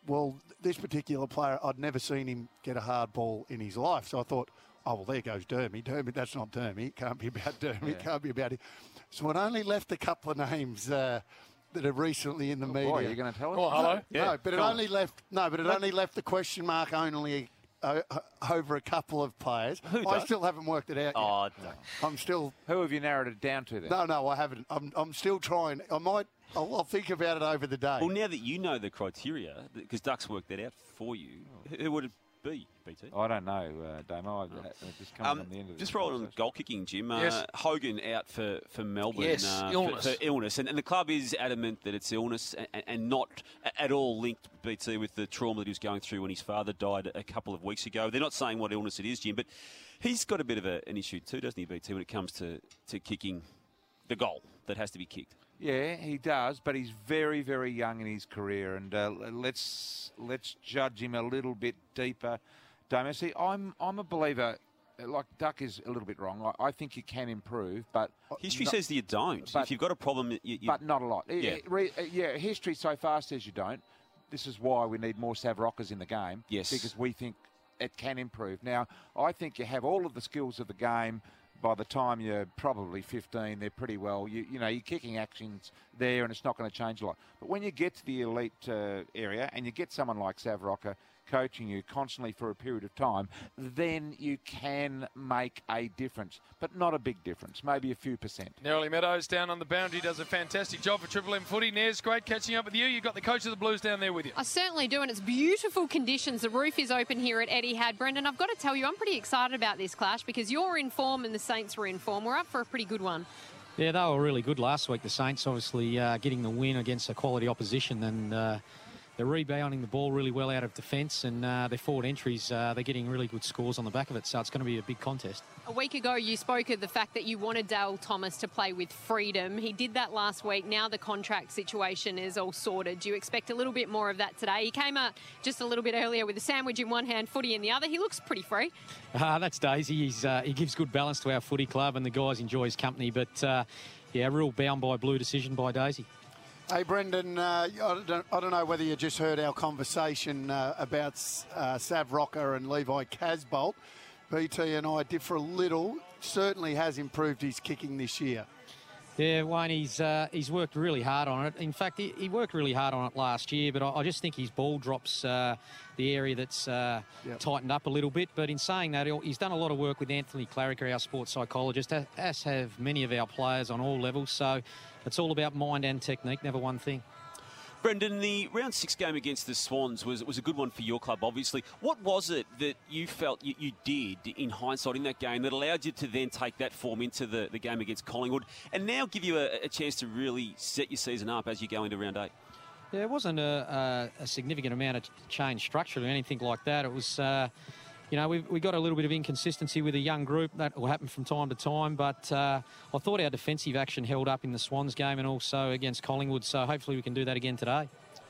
well, this particular player, I'd never seen him get a hard ball in his life. So I thought, oh, well, there goes Dermy. Dermy, that's not Dermy. It can't be about Dermy. Yeah. It can't be about him. So it only left a couple of names uh, that are recently in the Oh, media. boy, you're going to tell us? Oh, hello. No, Yeah, but it go on. only left. No, but it only left the question mark only uh, over a couple of players. Who I does? still haven't worked it out Oh, yet. no. I'm still. Who have you narrowed it down to then? No, no, I haven't. I'm. I'm still trying. I might. I'll, I'll think about it over the day. Well, now that you know the criteria, because Duck's worked that out for you, who would it be, B T? I don't know, uh, Damo. I've, it just comes Um, on the end of just this rolling on conversation. goal kicking, Jim. Uh, Yes. Hogan out for, for Melbourne Yes, uh, for- illness. For, illness. And, and the club is adamant that it's illness and, and not a- at all linked, B T, with the trauma that he was going through when his father died a couple of weeks ago. They're not saying what illness it is, Jim, but he's got a bit of a, an issue too, doesn't he, B T, when it comes to, to kicking the goal that has to be kicked. Yeah, he does, but he's very, very young in his career, and uh, let's let's judge him a little bit deeper. Damo, see, I'm I'm a believer. Like Duck is a little bit wrong. I, I think you can improve, but History not- says that you don't. but- if you've got a problem, you, you, but not a lot. Yeah. Yeah, re, uh, yeah. History so far says you don't. This is why we need more Savrockers in the game. Yes. because we think it can improve. Now, I think you have all of the skills of the game. By the time you're probably fifteen, they're pretty well. You, you know, your kicking action's there, and it's not going to change a lot. But when you get to the elite uh, area, and you get someone like Savrocker coaching you constantly for a period of time, then you can make a difference, but not a big difference, maybe a few percent. Nerily Meadows down on the boundary does a fantastic job for Triple M footy. Nez, great catching up with you. You've got the coach of the Blues down there with you. I certainly do, and it's beautiful conditions. The roof is open here at Etihad. Brendan, I've got to tell you, I'm pretty excited about this clash because you're in form and the Saints were in form. We're up for a pretty good one. Yeah, they were really good last week. The Saints obviously uh, getting the win against a quality opposition, and uh, they're rebounding the ball really well out of defence, and uh, their forward entries, uh, they're getting really good scores on the back of it, so it's going to be a big contest. A week ago, you spoke of the fact that you wanted Dale Thomas to play with freedom. He did that last week. Now the contract situation is all sorted. Do you expect a little bit more of that today? He came out just a little bit earlier with a sandwich in one hand, footy in the other. He looks pretty free. Uh, that's Daisy. He's, uh, he gives good balance to our footy club, and the guys enjoy his company, but uh, yeah, real bound by blue decision by Daisy. Hey, Brendan, uh, I, don't, I don't know whether you just heard our conversation uh, about uh, Sav Rocker and Levi Casbolt. B T and I differ a little. Certainly has improved his kicking this year. Yeah, Wayne, he's, uh, he's worked really hard on it. In fact, he, he worked really hard on it last year, but I, I just think his ball drops uh, the area that's uh, Yep. tightened up a little bit. But in saying that, he'll- he's done a lot of work with Anthony Claricker, our sports psychologist, as- as have many of our players on all levels. So it's all about mind and technique, never one thing. Brendan, the round six game against the Swans was was a good one for your club, obviously. What was it that you felt you, you did in hindsight in that game that allowed you to then take that form into the, the game against Collingwood and now give you a, a chance to really set your season up as you go into round eight? Yeah, it wasn't a, a, a significant amount of change structurally or anything like that. It was, uh, you know, we we got a little bit of inconsistency with a young group. That will happen from time to time. But uh, I thought our defensive action held up in the Swans game and also against Collingwood. So hopefully we can do that again today.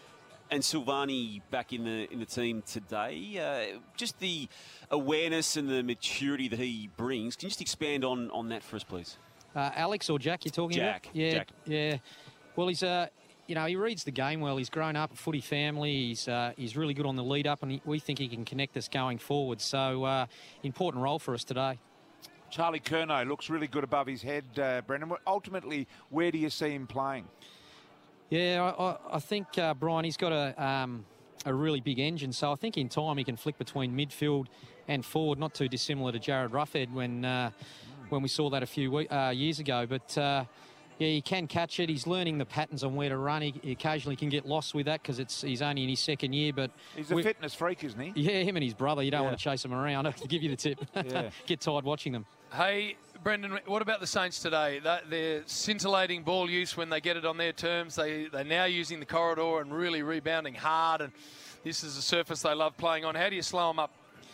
And Silvani back in the in the team today. Uh, just the awareness and the maturity that he brings. Can you just expand on, on that for us, please? Uh, Alex or Jack, you're talking Jack, about? Yeah, Jack. yeah. Well, he's uh, you know, he reads the game well. He's grown up a footy family. He's uh, he's really good on the lead up, and he, we think he can connect us going forward. So uh, important role for us today. Charlie Curnow looks really good above his head, uh, Brendan. Ultimately, where do you see him playing? Yeah, I, I, I think uh, Brian, he's got a um, a really big engine. So I think in time he can flick between midfield and forward, not too dissimilar to Jared Ruffhead when uh, when we saw that a few we- uh, years ago. But uh, yeah, he can catch it. He's learning the patterns on where to run. He, he occasionally can get lost with that because it's he's only in his second year. But He's a we- fitness freak, isn't he? Yeah, him and his brother. You don't Yeah. want to chase them around. I'll give you the tip. Yeah. Get tired watching them. Hey, Brendan, what about the Saints today? That, they're scintillating ball use when they get it on their terms. They, they're now using the corridor and really rebounding hard, and this is a surface they love playing on. How do you slow them up?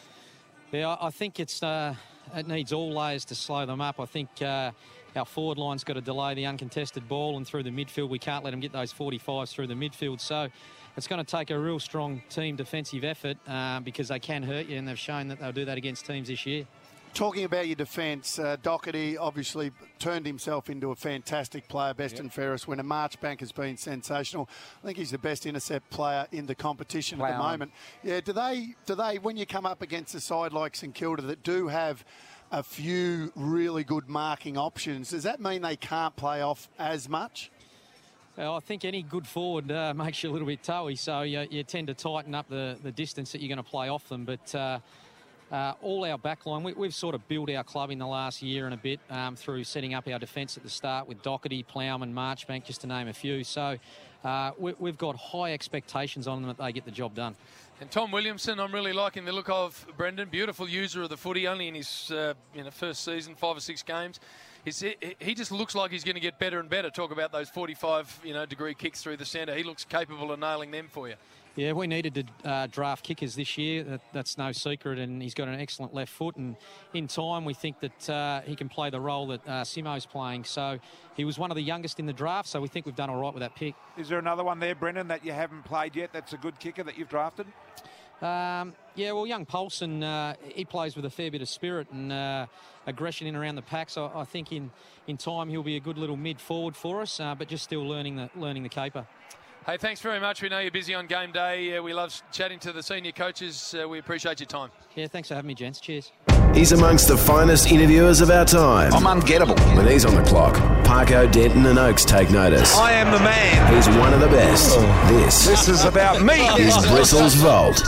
Yeah, I I think it's uh, it needs all layers to slow them up. I think uh, our forward line's got to delay the uncontested ball, and through the midfield, we can't let them get those forty-fives through the midfield. So it's going to take a real strong team defensive effort uh, because they can hurt you, and they've shown that they'll do that against teams this year. talking about your defence, uh, Doherty obviously turned himself into a fantastic player, best yep. and fairest winner. Marchbank has been sensational. I think he's the best intercept player in the competition Play at the on. moment. Yeah, do they, do they, when you come up against a side like St Kilda that do have a few really good marking options, does that mean they can't play off as much? Well, I think any good forward uh, makes you a little bit toey, so you, you tend to tighten up the, the distance that you're going to play off them. But uh, uh, all our backline, we, we've sort of built our club in the last year and a bit um, through setting up our defence at the start with Doherty, Plowman, Marchbank, just to name a few. So uh, we, we've got high expectations on them that they get the job done. And Tom Williamson, I'm really liking the look of Brendan. Beautiful user of the footy, only in his uh, you know, first season, five or six games. He's, he just looks like he's going to get better and better. Talk about those forty-five you know, degree kicks through the centre. He looks capable of nailing them for you. Yeah, we needed to uh, draft kickers this year. That, that's no secret, and he's got an excellent left foot. And in time, we think that uh, he can play the role that uh, Simo's playing. So he was one of the youngest in the draft, so we think we've done all right with that pick. Is there another one there, Brendan, that you haven't played yet that's a good kicker that you've drafted? Um, yeah, well, young Paulson, uh, he plays with a fair bit of spirit and uh, aggression in around the pack. So I think in, in time he'll be a good little mid-forward for us, uh, but just still learning the learning the caper. Hey, thanks very much. We know you're busy on game day. Uh, we love chatting to the senior coaches. Uh, we appreciate your time. Yeah, thanks for having me, gents. Cheers. He's amongst the finest interviewers of our time. I'm ungettable. When he's on the clock, Parko, Denton and Oakes take notice. I am the man. He's one of the best. Oh. This, this is about me. is Bristles Vault.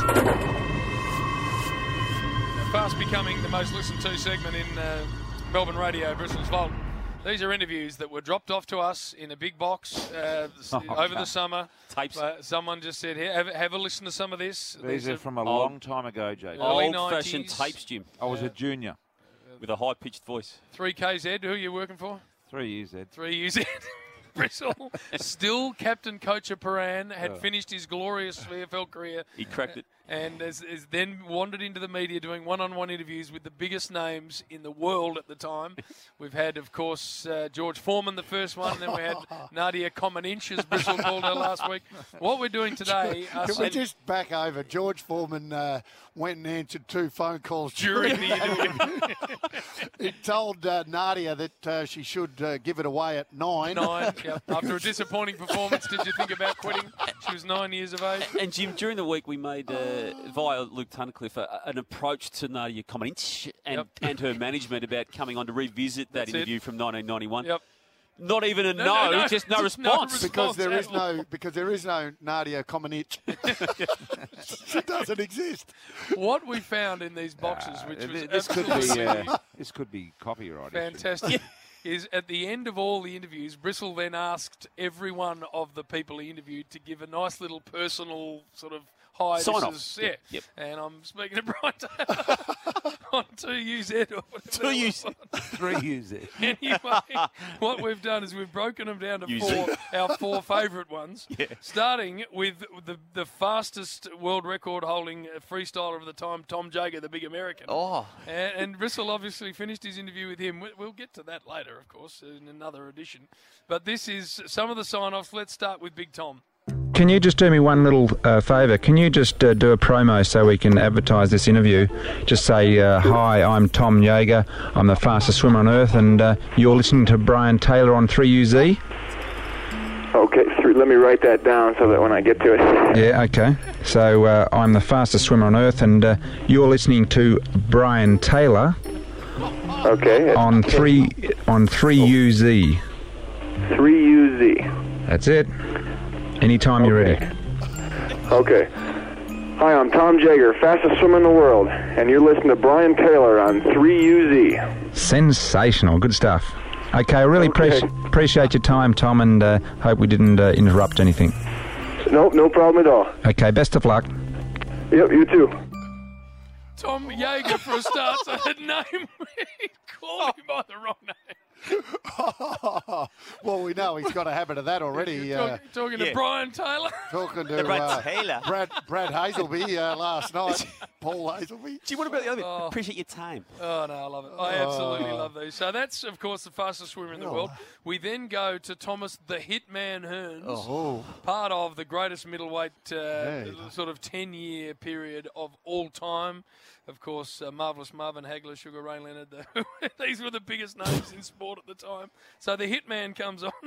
Fast becoming the most listened to segment in uh, Melbourne radio, Bristol's Vault. These are interviews that were dropped off to us in a big box uh, oh, over okay. the summer. Tapes. Uh, someone just said, "Here, have, have a listen to some of this." These, These are, are from a old, long time ago, Jay. Old-fashioned tapes, Jim. I was uh, a junior. With a high-pitched voice. three K Z, who are you working for? three U Z. three U Z. Bristol, still captain coach of Paran, had oh. finished his glorious V F L career. He cracked it. And has, has then wandered into the media doing one-on-one interviews with the biggest names in the world at the time. We've had, of course, uh, George Foreman, the first one, and then we had Nadia Comaneci, as Bristol called her last week. What we're doing today... Can we just back over? George Foreman uh, went and answered two phone calls during the interview. He told uh, Nadia that uh, she should uh, give it away at nine. Nine, yep. After a disappointing performance, did you think about quitting? She was nine years of age. And, Jim, during the week we made... Uh, via Luke Tunnicliffe, uh, an approach to Nadia Comaneci and, yep. and her management about coming on to revisit that That's interview it. from nineteen ninety-one. Yep. Not even a no, no, no, no. just no just response. No response. Because there is no, because there is no Nadia Comaneci. She doesn't exist. What we found in these boxes, uh, which was this could be uh, this could be copyright. Fantastic. Is at the end of all the interviews, Bristol then asked every one of the people he interviewed to give a nice little personal sort of hi. Sign this off. Is, yeah. Yep. Yep. And I'm speaking to Brian Taylor on two U Z or whatever. two U Z. three U Z. Anyway, what we've done is we've broken them down to U Z. four, our four favourite ones, yeah. starting with the, the fastest world record holding freestyler of the time, Tom Jager, the big American. Oh. And, and Bristol obviously finished his interview with him. We'll get to that later, of course, in another edition. But this is some of the sign-offs. Let's start with Big Tom. Can you just do me one little uh, favour? Can you just uh, do a promo so we can advertise this interview? Just say, uh, hi, I'm Tom Jager. I'm the fastest swimmer on earth, and uh, you're listening to Brian Taylor on three U Z. Okay, let me write that down so that when I get to it. Yeah, okay. So uh, I'm the fastest swimmer on earth, and uh, you're listening to Brian Taylor. Okay. On three on three U Z. Three U Z. That's it. Anytime okay. you're ready. Okay. Hi, I'm Tom Jager, fastest swimmer in the world, and you're listening to Brian Taylor on three U Z. Sensational. Good stuff. Okay, I really okay. Pre- appreciate your time, Tom, and uh, hope we didn't uh, interrupt anything. Nope, no problem at all. Okay, best of luck. Yep, you too. Tom Jager for a start, so the name, he called him by the wrong name. Well, we know he's got a habit of that already. Talk, uh, talking yeah. to Brian Taylor. Talking to Brad uh, Taylor. Brad, Brad Hazelby uh, last night. Paul Hazelby. Gee, what about the other bit? Oh. Appreciate your time. Oh, no, I love it. I absolutely love these. So that's, of course, the fastest swimmer in the Oh. world. We then go to Thomas the Hitman Hearns, Oh. part of the greatest middleweight uh, Yeah. sort of ten-year period of all time. Of course, uh, Marvellous Marvin Hagler, Sugar Ray Leonard. The these were the biggest names in sport at the time. So the Hitman comes on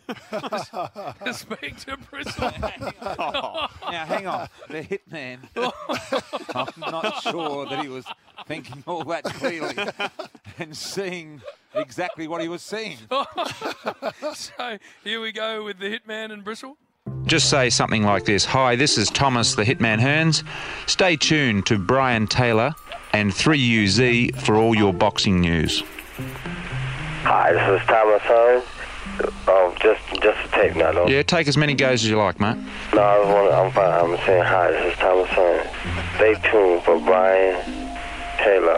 to, to speak to Bristle. Now, hang on. The Hitman. I'm not sure that he was thinking all that clearly and seeing exactly what he was seeing. So here we go with the Hitman and Bristle. Just say something like this. Hi, this is Thomas the Hitman Hearns. Stay tuned to Brian Taylor and three U Z for all your boxing news. Hi, this is Thomas Hearns. Um, just, just a tape now. Don't... Yeah, take as many goes as you like, mate. No, I was wondering, I'm fine. I'm saying hi. This is Thomas Hearns. Stay tuned for Brian Taylor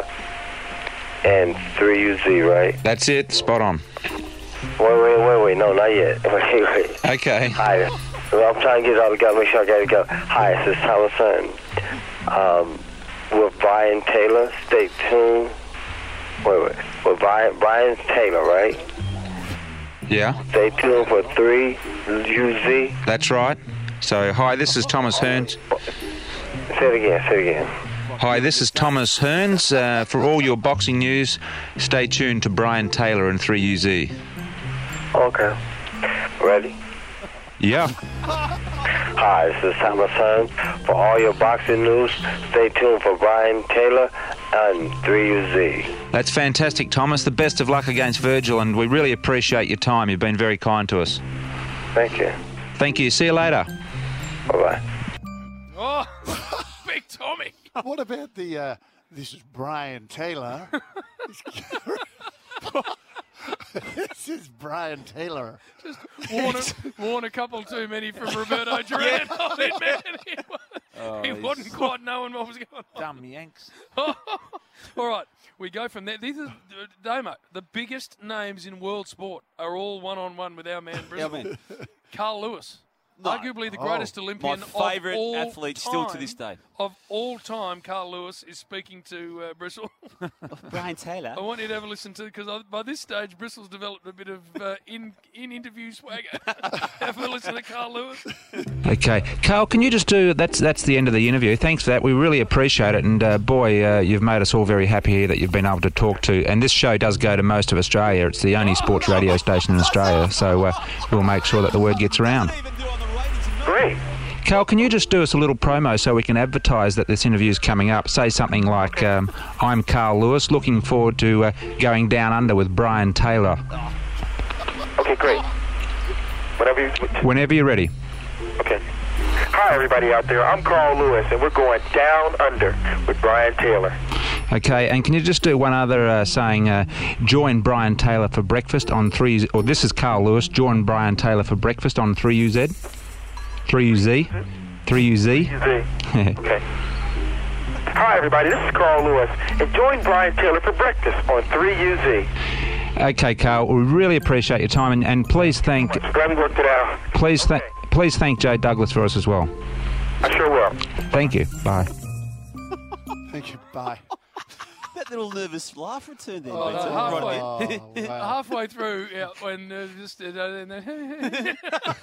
and three U Z, right? That's it. Spot on. Wait, wait, wait, wait. No, not yet. Wait, wait. Okay. Hi. I'm trying to get it all together. Make sure I got it go. Hi, this is Thomas Hearns. Um, with Brian Taylor. Stay tuned. Wait, wait. With Brian, Brian Taylor, right? Yeah. Stay tuned for three U Z. That's right. So, hi, this is Thomas Hearns. Say it again. Say it again. Hi, this is Thomas Hearns. Uh, for all your boxing news, stay tuned to Brian Taylor and three U Z. Okay. Ready? Yeah. Hi, this is Thomas Hearns. For all your boxing news, stay tuned for Brian Taylor and three U Z. That's fantastic, Thomas. The best of luck against Virgil, and we really appreciate your time. You've been very kind to us. Thank you. Thank you. See you later. Bye-bye. Oh, Big Tommy. What about the, uh, this is Brian Taylor. This is Brian Taylor. Just warn a, warn a couple too many from Roberto Duran. Oh, that man, he, Oh, he he's wasn't quite knowing what was going on. Dumb Yanks. All right, we go from there. These are, Damo, the biggest names in world sport are all one-on-one with our man, Brisbane. man. Carl Lewis. No. Arguably the Oh. greatest Olympian My favourite of all athlete time, still to this day. Of all time, Carl Lewis is speaking to uh, Bristle. Brian Taylor. I want you to have a listen to, because by this stage, Bristle's developed a bit of uh, in, in-interview swagger. Have a listen to Carl Lewis. Okay, Carl, can you just do that's that's the end of the interview. Thanks for that. We really appreciate it, and uh, boy, uh, you've made us all very happy here that you've been able to talk to. And this show does go to most of Australia. It's the only sports radio station in Australia, so uh, we'll make sure that the word gets around. Great. Carl, can you just do us a little promo so we can advertise that this interview is coming up? Say something like, um, I'm Carl Lewis, looking forward to uh, going down under with Brian Taylor. Okay, great. Whenever you... Whenever you're ready. Okay. Hi, everybody out there. I'm Carl Lewis, and we're going down under with Brian Taylor. Okay, and can you just do one other uh, saying, uh, join Brian Taylor for breakfast on three, or this is Carl Lewis, join Brian Taylor for breakfast on three U Z? three U Z? three U Z? Okay. Hi, everybody. This is Carl Lewis, and join Brian Taylor for breakfast on three U Z. Okay, Carl, we really appreciate your time, and, and please thank Glad we worked it out. please thank please thank Joe Douglas for us as well. I sure will. Thank you. Bye. Thank you. Bye. That little nervous laugh returned there. Oh, mate. no, Right halfway, there. Oh, wow. halfway through, yeah, when uh, just uh, and then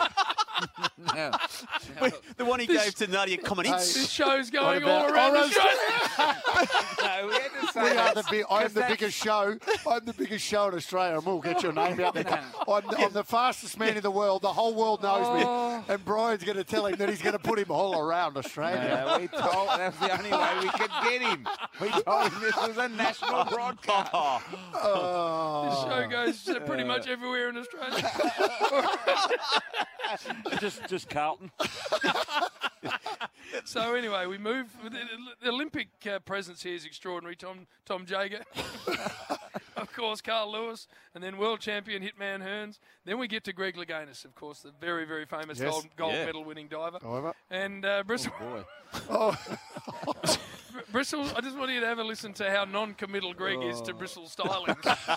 No. The one he This- gave to Nadia Comaneci. this show's going about- all around Oh, Australia. No, we had to say We are that. the big, I'm 'Cause the that's- biggest show. I'm the biggest show in Australia, and we'll get your name out there. I'm, I'm the fastest man in the world. The whole world knows Oh. me, and Brian's going to tell him that he's going to put him all around Australia. No, we told that's the only way we could get him. We told him this was a national broadcast. Oh. This show goes uh, pretty much everywhere in Australia. just, just Carlton. So anyway, we move. The, the Olympic uh, presence here is extraordinary. Tom Tom Jager, of course, Carl Lewis, and then world champion Hitman Hearns. Then we get to Greg Louganis, of course, the very very famous Yes. gold, gold Yeah. medal winning diver. However. And uh, Bristol, Oh. Bristol, I just want you to have a listen to how non-committal Greg is to Bristol's styling.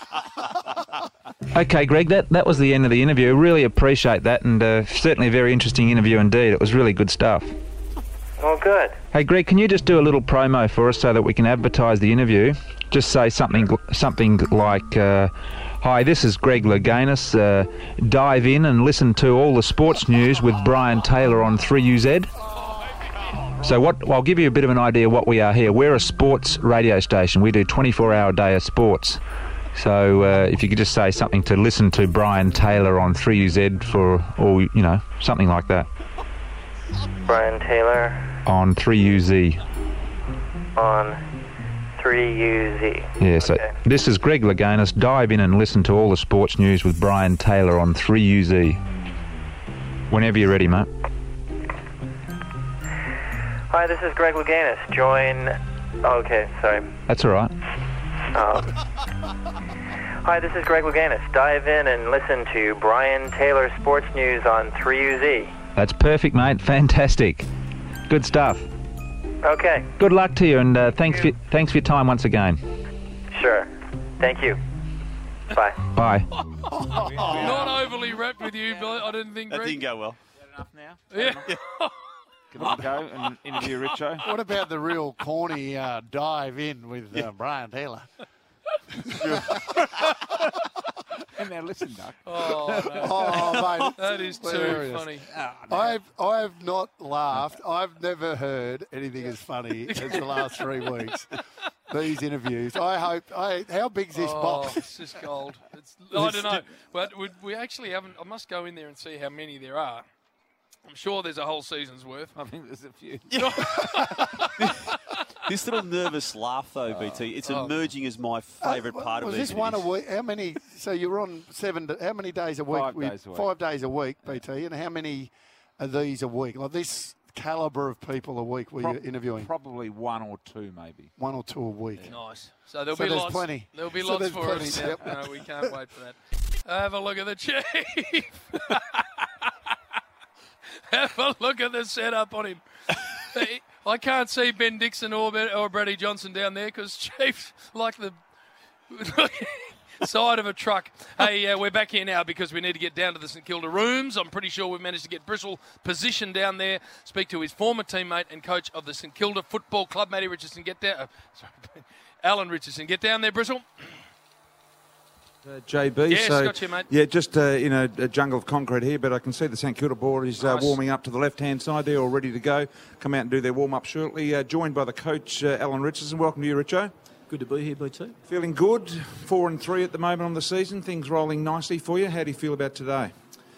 Okay, Greg, that, that was the end of the interview. Really appreciate that, and uh, certainly a very interesting interview indeed. It was really good stuff. Okay. good. Hey, Greg, can you just do a little promo for us so that we can advertise the interview? Just say something something like, uh, hi, this is Greg Louganis. Uh, dive in and listen to all the sports news with Brian Taylor on three U Z. So what? I'll give you a bit of an idea what we are here. We're a sports radio station. We do twenty-four hour day of sports. So uh, if you could just say something to listen to Brian Taylor on three U Z for, or, you know, something like that. Brian Taylor. On three U Z. On three U Z. Yeah, so okay. This is Greg Louganis. Dive in and listen to all the sports news with Brian Taylor on three U Z. Whenever you're ready, mate. Hi, this is Greg Louganis. Join... Oh, okay, sorry. That's all right. Oh. Hi, this is Greg Louganis. Dive in and listen to Brian Taylor Sports News on three U Z. That's perfect, mate. Fantastic. Good stuff. Okay. Good luck to you, and uh, thanks for thanks for your time once again. Sure. Thank you. Bye. Bye. Not overly wrapped with you, but I didn't think. That Greg. didn't go well. Enough now? Yeah. Can I go and interview Richo? What about the real corny uh, dive in with uh, Brian Taylor? And now listen, Duck. Oh, no. Oh, mate, that is too hilarious. funny. Oh, no. I've I've not laughed. I've never heard anything as funny as the last three weeks. These interviews. I hope. I how big's this oh, box? It's just gold. It's, I don't know, but we, we actually haven't. I must go in there and see how many there are. I'm sure there's a whole season's worth. I think there's a few. This little nervous laugh, though, B T, it's Oh. emerging as my favourite Uh, part of was these this one a interviews. week? How many? So you're on seven. How many days a week? Five with- days a week. Five days a week, B T. And how many are these a week? Like this calibre of people a week were Prob- you interviewing? Probably one or two, maybe. One or two a week. Nice. So there'll So be there's lots. plenty. There'll be So lots there's for plenty, us. yep. No, we can't wait for that. Have a look at the chief. Have a look at the setup on him. I can't see Ben Dixon or, or Brady Johnson down there because Chief's like the side of a truck. Hey, uh, we're back here now because we need to get down to the St Kilda rooms. I'm pretty sure we've managed to get Bristol positioned down there. Speak to his former teammate and coach of the St Kilda Football Club, Matty Richardson. Get down. Uh, sorry, Alan Richardson. Get down there, Bristol. Uh, J B, Yes, so got you, mate. yeah, just uh, in a, a jungle of concrete here, but I can see the St Kilda board is uh, Nice. warming up to the left-hand side there, all ready to go. Come out and do their warm-up shortly. Uh, joined by the coach, uh, Alan Richardson. Welcome to you, Richo. Good to be here, B T. Feeling good. Four and three at the moment on the season. Things rolling nicely for you. How do you feel about today?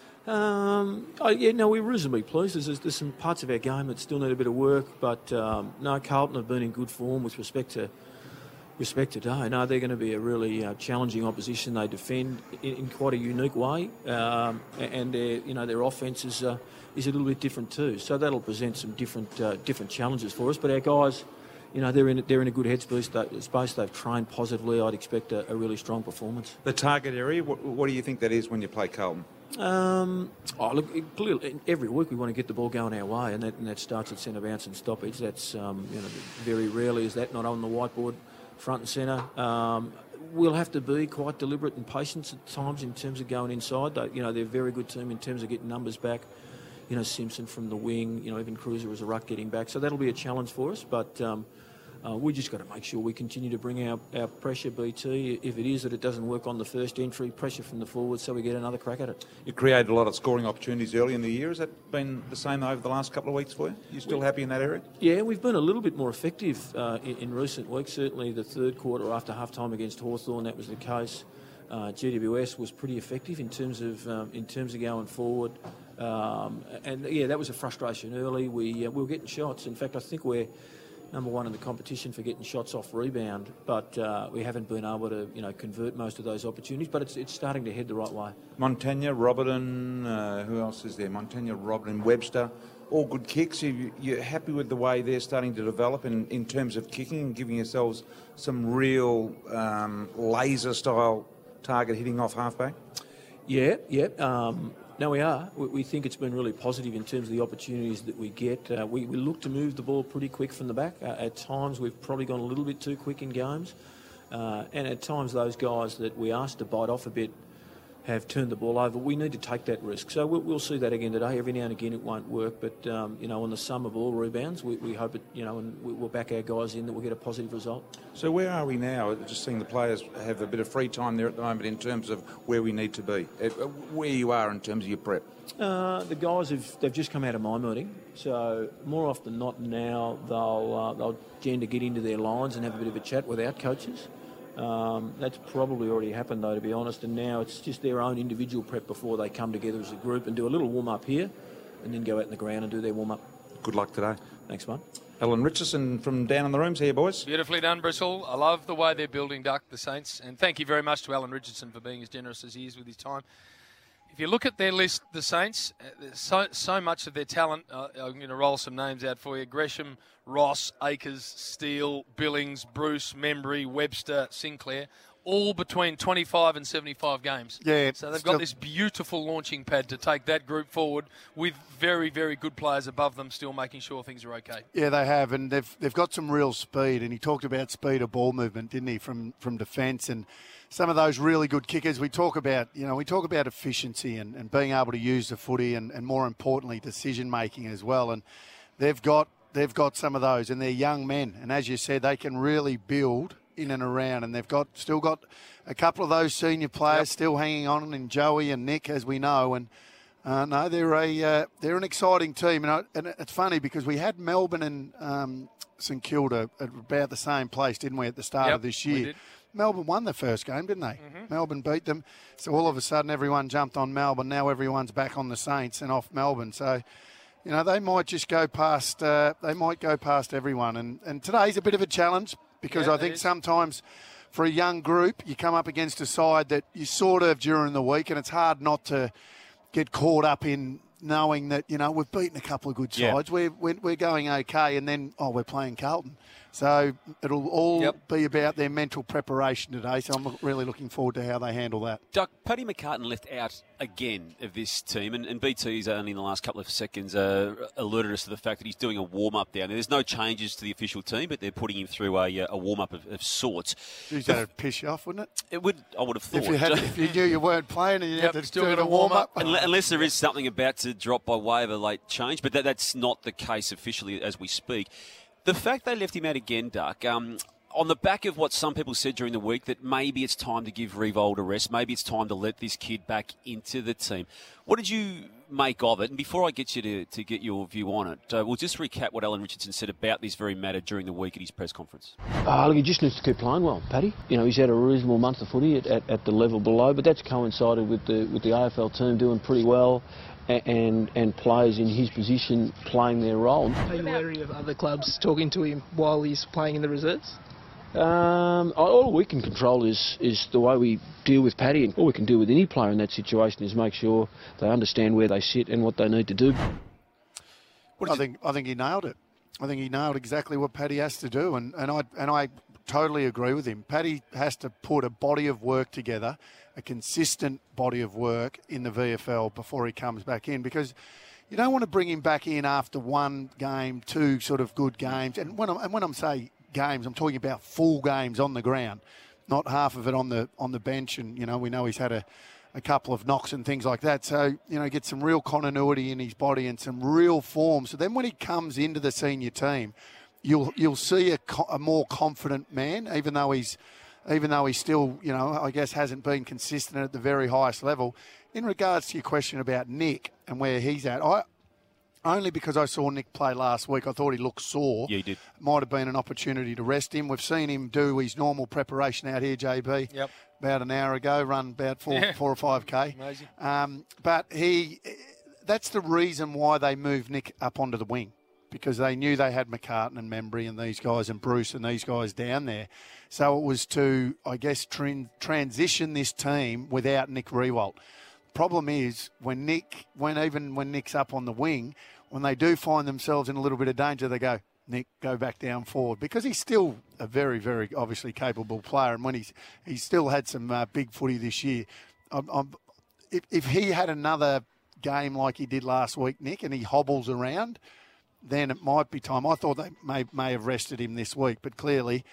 Um, oh, yeah, no, we're reasonably pleased. There's, there's some parts of our game that still need a bit of work, but um, no, Carlton have been in good form with respect to respect today. No, they're going to be a really uh, challenging opposition. They defend in, in quite a unique way, um, and their you know their offence is uh, is a little bit different too. So that'll present some different uh, different challenges for us. But our guys, you know, they're in they're in a good headspace. They, space. They've trained positively. I'd expect a, a really strong performance. The target area, what, what do you think that is when you play Carlton? Um, oh, look, it, clearly, every week we want to get the ball going our way, and that, and that starts at centre bounce and stoppage. That's um, you know very rarely is that not on the whiteboard, front and centre. Um, we'll have to be quite deliberate and patient at times in terms of going inside. They, you know, they're a very good team in terms of getting numbers back. You know, Simpson from the wing. You know, even Cruiser as a ruck getting back. So that'll be a challenge for us, but. Um, Uh, we just got to make sure we continue to bring our, our pressure, B T. If it is that it doesn't work on the first entry, pressure from the forward so we get another crack at it. You created a lot of scoring opportunities early in the year. Has that been the same over the last couple of weeks for you? You still happy in that area? Yeah, we've been a little bit more effective uh, in, in recent weeks. Certainly the third quarter after half-time against Hawthorn, that was the case. Uh, G W S was pretty effective in terms of um, in terms of going forward. Um, and, yeah, that was a frustration early. We, uh, we were getting shots. In fact, I think we're number one in the competition for getting shots off rebound, but uh, we haven't been able to, you know, convert most of those opportunities. But it's it's starting to head the right way. Montagna, Robertson, uh, who else is there? Montagna, Robertson, Webster, all good kicks. You, you're happy with the way they're starting to develop in, in terms of kicking and giving yourselves some real um, laser-style target hitting off halfback? Yeah, yeah. Um, No, we are. We, we think it's been really positive in terms of the opportunities that we get. Uh, we, we look to move the ball pretty quick from the back. Uh, at times, we've probably gone a little bit too quick in games. Uh, and at times, those guys that we asked to bite off a bit have turned the ball over. We need to take that risk. So we'll, we'll see that again today. Every now and again it won't work, but um, you know, on the sum of all rebounds, we, we hope it, you know, and we, we'll back our guys in that we'll get a positive result. So where are we now? Just seeing the players have a bit of free time there at the moment in terms of where we need to be, where you are in terms of your prep. Uh, the guys have they've just come out of my meeting, so more often than not now they'll uh, they'll tend to get into their lines and have a bit of a chat with our coaches. Um, that's probably already happened, though, to be honest, and now it's just their own individual prep before they come together as a group and do a little warm-up here and then go out in the ground and do their warm-up. Good luck today. Thanks, mate. Alan Richardson from down in the rooms here, boys. Beautifully done, Bristol. I love the way they're building, Duck, the Saints, and thank you very much to Alan Richardson for being as generous as he is with his time. If you look at their list, the Saints, uh, so so much of their talent, uh, I'm going to roll some names out for you. Gresham, Ross, Akers, Steele, Billings, Bruce, Membry, Webster, Sinclair, all between twenty-five and seventy-five games. Yeah. So they've got this beautiful launching pad to take that group forward with very, very good players above them still making sure things are okay. Yeah, they have, and they've they've got some real speed, and he talked about speed of ball movement, didn't he, from, from defence, and some of those really good kickers. We talk about, you know, we talk about efficiency and, and being able to use the footy and, and more importantly, decision-making as well, and they've got they've got some of those, and they're young men, and as you said, they can really build in and around, and they've got still got a couple of those senior players yep. still hanging on, and Joey and Nick, as we know, and uh, no, they're a uh, they're an exciting team, and, I, and it's funny because we had Melbourne and um, St Kilda at about the same place, didn't we, at the start yep, of this year? Melbourne won the first game, didn't they? Mm-hmm. Melbourne beat them, so all of a sudden everyone jumped on Melbourne. Now everyone's back on the Saints and off Melbourne, so. You know, they might just go past. Uh, they might go past everyone, and, and today's a bit of a challenge because yeah, I think sometimes for a young group you come up against a side that you sort of during the week, and it's hard not to get caught up in knowing that you know we've beaten a couple of good sides. Yeah. We're, we're we're going okay, and then oh we're playing Carlton. So it'll all yep. be about their mental preparation today. So I'm really looking forward to how they handle that. Duck, Paddy McCartan left out again of this team, and, and B T's only in the last couple of seconds uh, alerted us to the fact that he's doing a warm-up down there. There's no changes to the official team, but they're putting him through a, a warm-up of, of sorts. Geez, that'd piss you off, wouldn't it? It would. I would have thought. If you, had, if you knew you weren't playing and you yep, had to do a warm-up. Unless there is something about to drop by way of a late change, but that, that's not the case officially as we speak. The fact they left him out again, Duck, um, on the back of what some people said during the week, that maybe it's time to give Riewoldt a rest, maybe it's time to let this kid back into the team. What did you make of it? And before I get you to, to get your view on it, uh, we'll just recap what Alan Richardson said about this very matter during the week at his press conference. Oh, look, he just needs to keep playing well, Paddy. You know, he's had a reasonable month of footy at, at, at the level below, but that's coincided with the with the A F L team doing pretty well. And, and players in his position playing their role. Are you wary of other clubs talking to him while he's playing in the reserves? Um, all we can control is, is the way we deal with Paddy, and all we can do with any player in that situation is make sure they understand where they sit and what they need to do. I think I think he nailed it. I think he nailed exactly what Paddy has to do, and, and I and I totally agree with him. Paddy has to put a body of work together, a consistent body of work in the V F L before he comes back in, because you don't want to bring him back in after one game, two sort of good games. And when I'm, and when I'm saying games, I'm talking about full games on the ground, not half of it on the on the bench. And, you know, we know he's had a, a couple of knocks and things like that. So, you know, get some real continuity in his body and some real form. So then when he comes into the senior team, you'll you'll see a, a more confident man, even though he's even though he still, you know, I guess hasn't been consistent at the very highest level. In regards to your question about Nick and where he's at, I only because I saw Nick play last week, I thought he looked sore. Yeah, he did. Might have been an opportunity to rest him. We've seen him do his normal preparation out here, J B. Yep. About an hour ago, run about four, yeah. four or five K. Amazing. Um, but he, that's the reason why they moved Nick up onto the wing, because they knew they had McCartan and Membry and these guys and Bruce and these guys down there. So it was to, I guess, tran- transition this team without Nick Riewoldt. Problem is, when Nick, when even when Nick's up on the wing, when they do find themselves in a little bit of danger, they go, Nick, go back down forward, because he's still a very, very obviously capable player. And when he's he's still had some uh, big footy this year. I'm, I'm, if, if he had another game like he did last week, Nick, and he hobbles around, then it might be time. I thought they may may have rested him this week, but clearly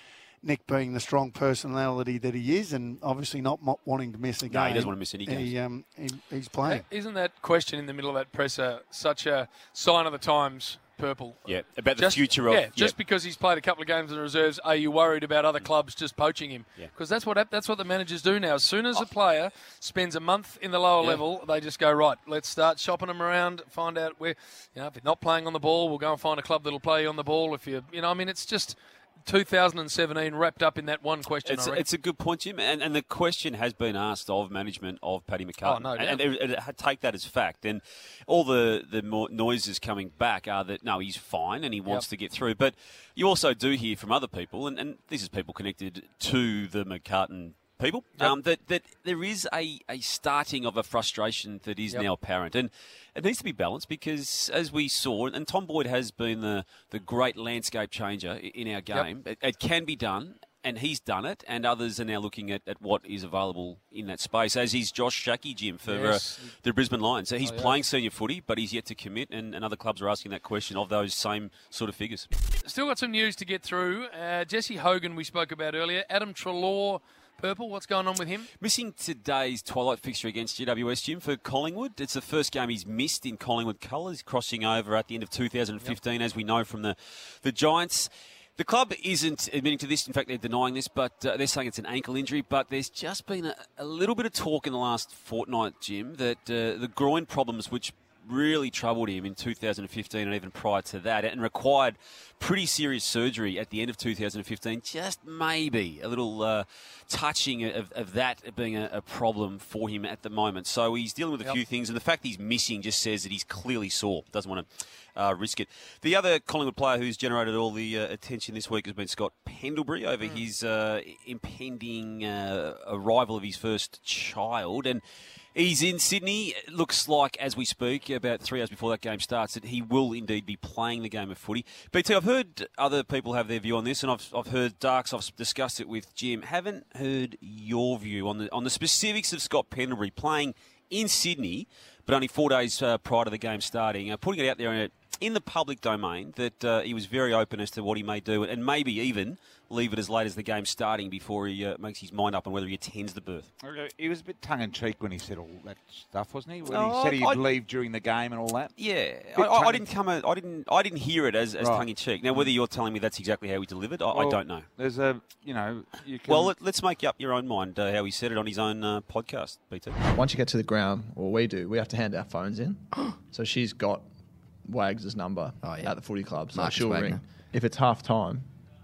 Nick being the strong personality that he is, and obviously not mo- wanting to miss a game. No, he doesn't want to miss any games. He, um, he, he's playing. Isn't that question in the middle of that presser such a sign of the times, Purple? Yeah, about the just, future of... Yeah, yeah. just because he's played a couple of games in the reserves, are you worried about other clubs just poaching him? Because Yeah. that's what that's what the managers do now. As soon as a player spends a month in the lower Yeah. level, they just go, right, let's start shopping them around, find out where, you know, if you're not playing on the ball, we'll go and find a club that'll play you on the ball. If you, you know, I mean, it's just two thousand seventeen wrapped up in that one question. It's, I reckon. it's a good point, Jim, and, and the question has been asked of management of Paddy McCartan. Oh, no and, doubt. and it, it, take that as fact. And all the, the more noises coming back are that, no, he's fine and he wants Yep. to get through. But you also do hear from other people, and, and this is people connected to the McCartan people, Yep. um, that, that there is a, a starting of a frustration that is Yep. now apparent. And it needs to be balanced because, as we saw, and Tom Boyd has been the, the great landscape changer i- in our game, it, it can be done, and he's done it, and others are now looking at, at what is available in that space, as is Josh Shackey, Jim, for Yes. uh, the Brisbane Lions. So he's Oh, yeah. playing senior footy, but he's yet to commit, and, and other clubs are asking that question of those same sort of figures. Still got some news to get through. Uh, Jesse Hogan we spoke about earlier. Adam Treloar, Purple, what's going on with him? Missing today's twilight fixture against G W S, Jim, for Collingwood. It's the first game he's missed in Collingwood colours, crossing over at the end of two thousand fifteen, yep. as we know from the, the Giants. The club isn't admitting to this. In fact, they're denying this, but uh, they're saying it's an ankle injury. But there's just been a, a little bit of talk in the last fortnight, Jim, that uh, the groin problems, which really troubled him in two thousand fifteen and even prior to that, and required pretty serious surgery at the end of two thousand fifteen, just maybe a little uh, touching of, of that being a, a problem for him at the moment. So he's dealing with a Yep. few things, and the fact he's missing just says that he's clearly sore, doesn't want to uh, risk it. The other Collingwood player who's generated all the uh, attention this week has been Scott Pendlebury over mm. his uh, impending uh, arrival of his first child, and he's in Sydney. It looks like, as we speak, about three hours before that game starts, that he will indeed be playing the game of footy. B T, I've heard other people have their view on this, and I've, I've heard Darks, I've discussed it with Jim. Haven't heard your view on the on the specifics of Scott Pendlebury playing in Sydney, but only four days uh, prior to the game starting. Uh, putting it out there in, a, in the public domain that uh, he was very open as to what he may do, and maybe even leave it as late as the game starting before he uh, makes his mind up on whether he attends the berth. He was a bit tongue-in-cheek when he said all that stuff, wasn't he? When Oh, he said he'd I- leave during the game and all that. Yeah, Bit I, I, I tongue- didn't come. I didn't. I didn't hear it as, as Right. tongue in cheek. Now, whether you're telling me that's exactly how he delivered, I, I Well, don't know. There's a, you know, you can. Well, let, let's make up your own mind uh, how he said it on his own uh, podcast. B T. Once you get to the ground, or we do, we have to hand our phones in. So she's got Wags' number Oh, yeah. at the footy club. So Marcus she'll Wagner. ring. If it's half time,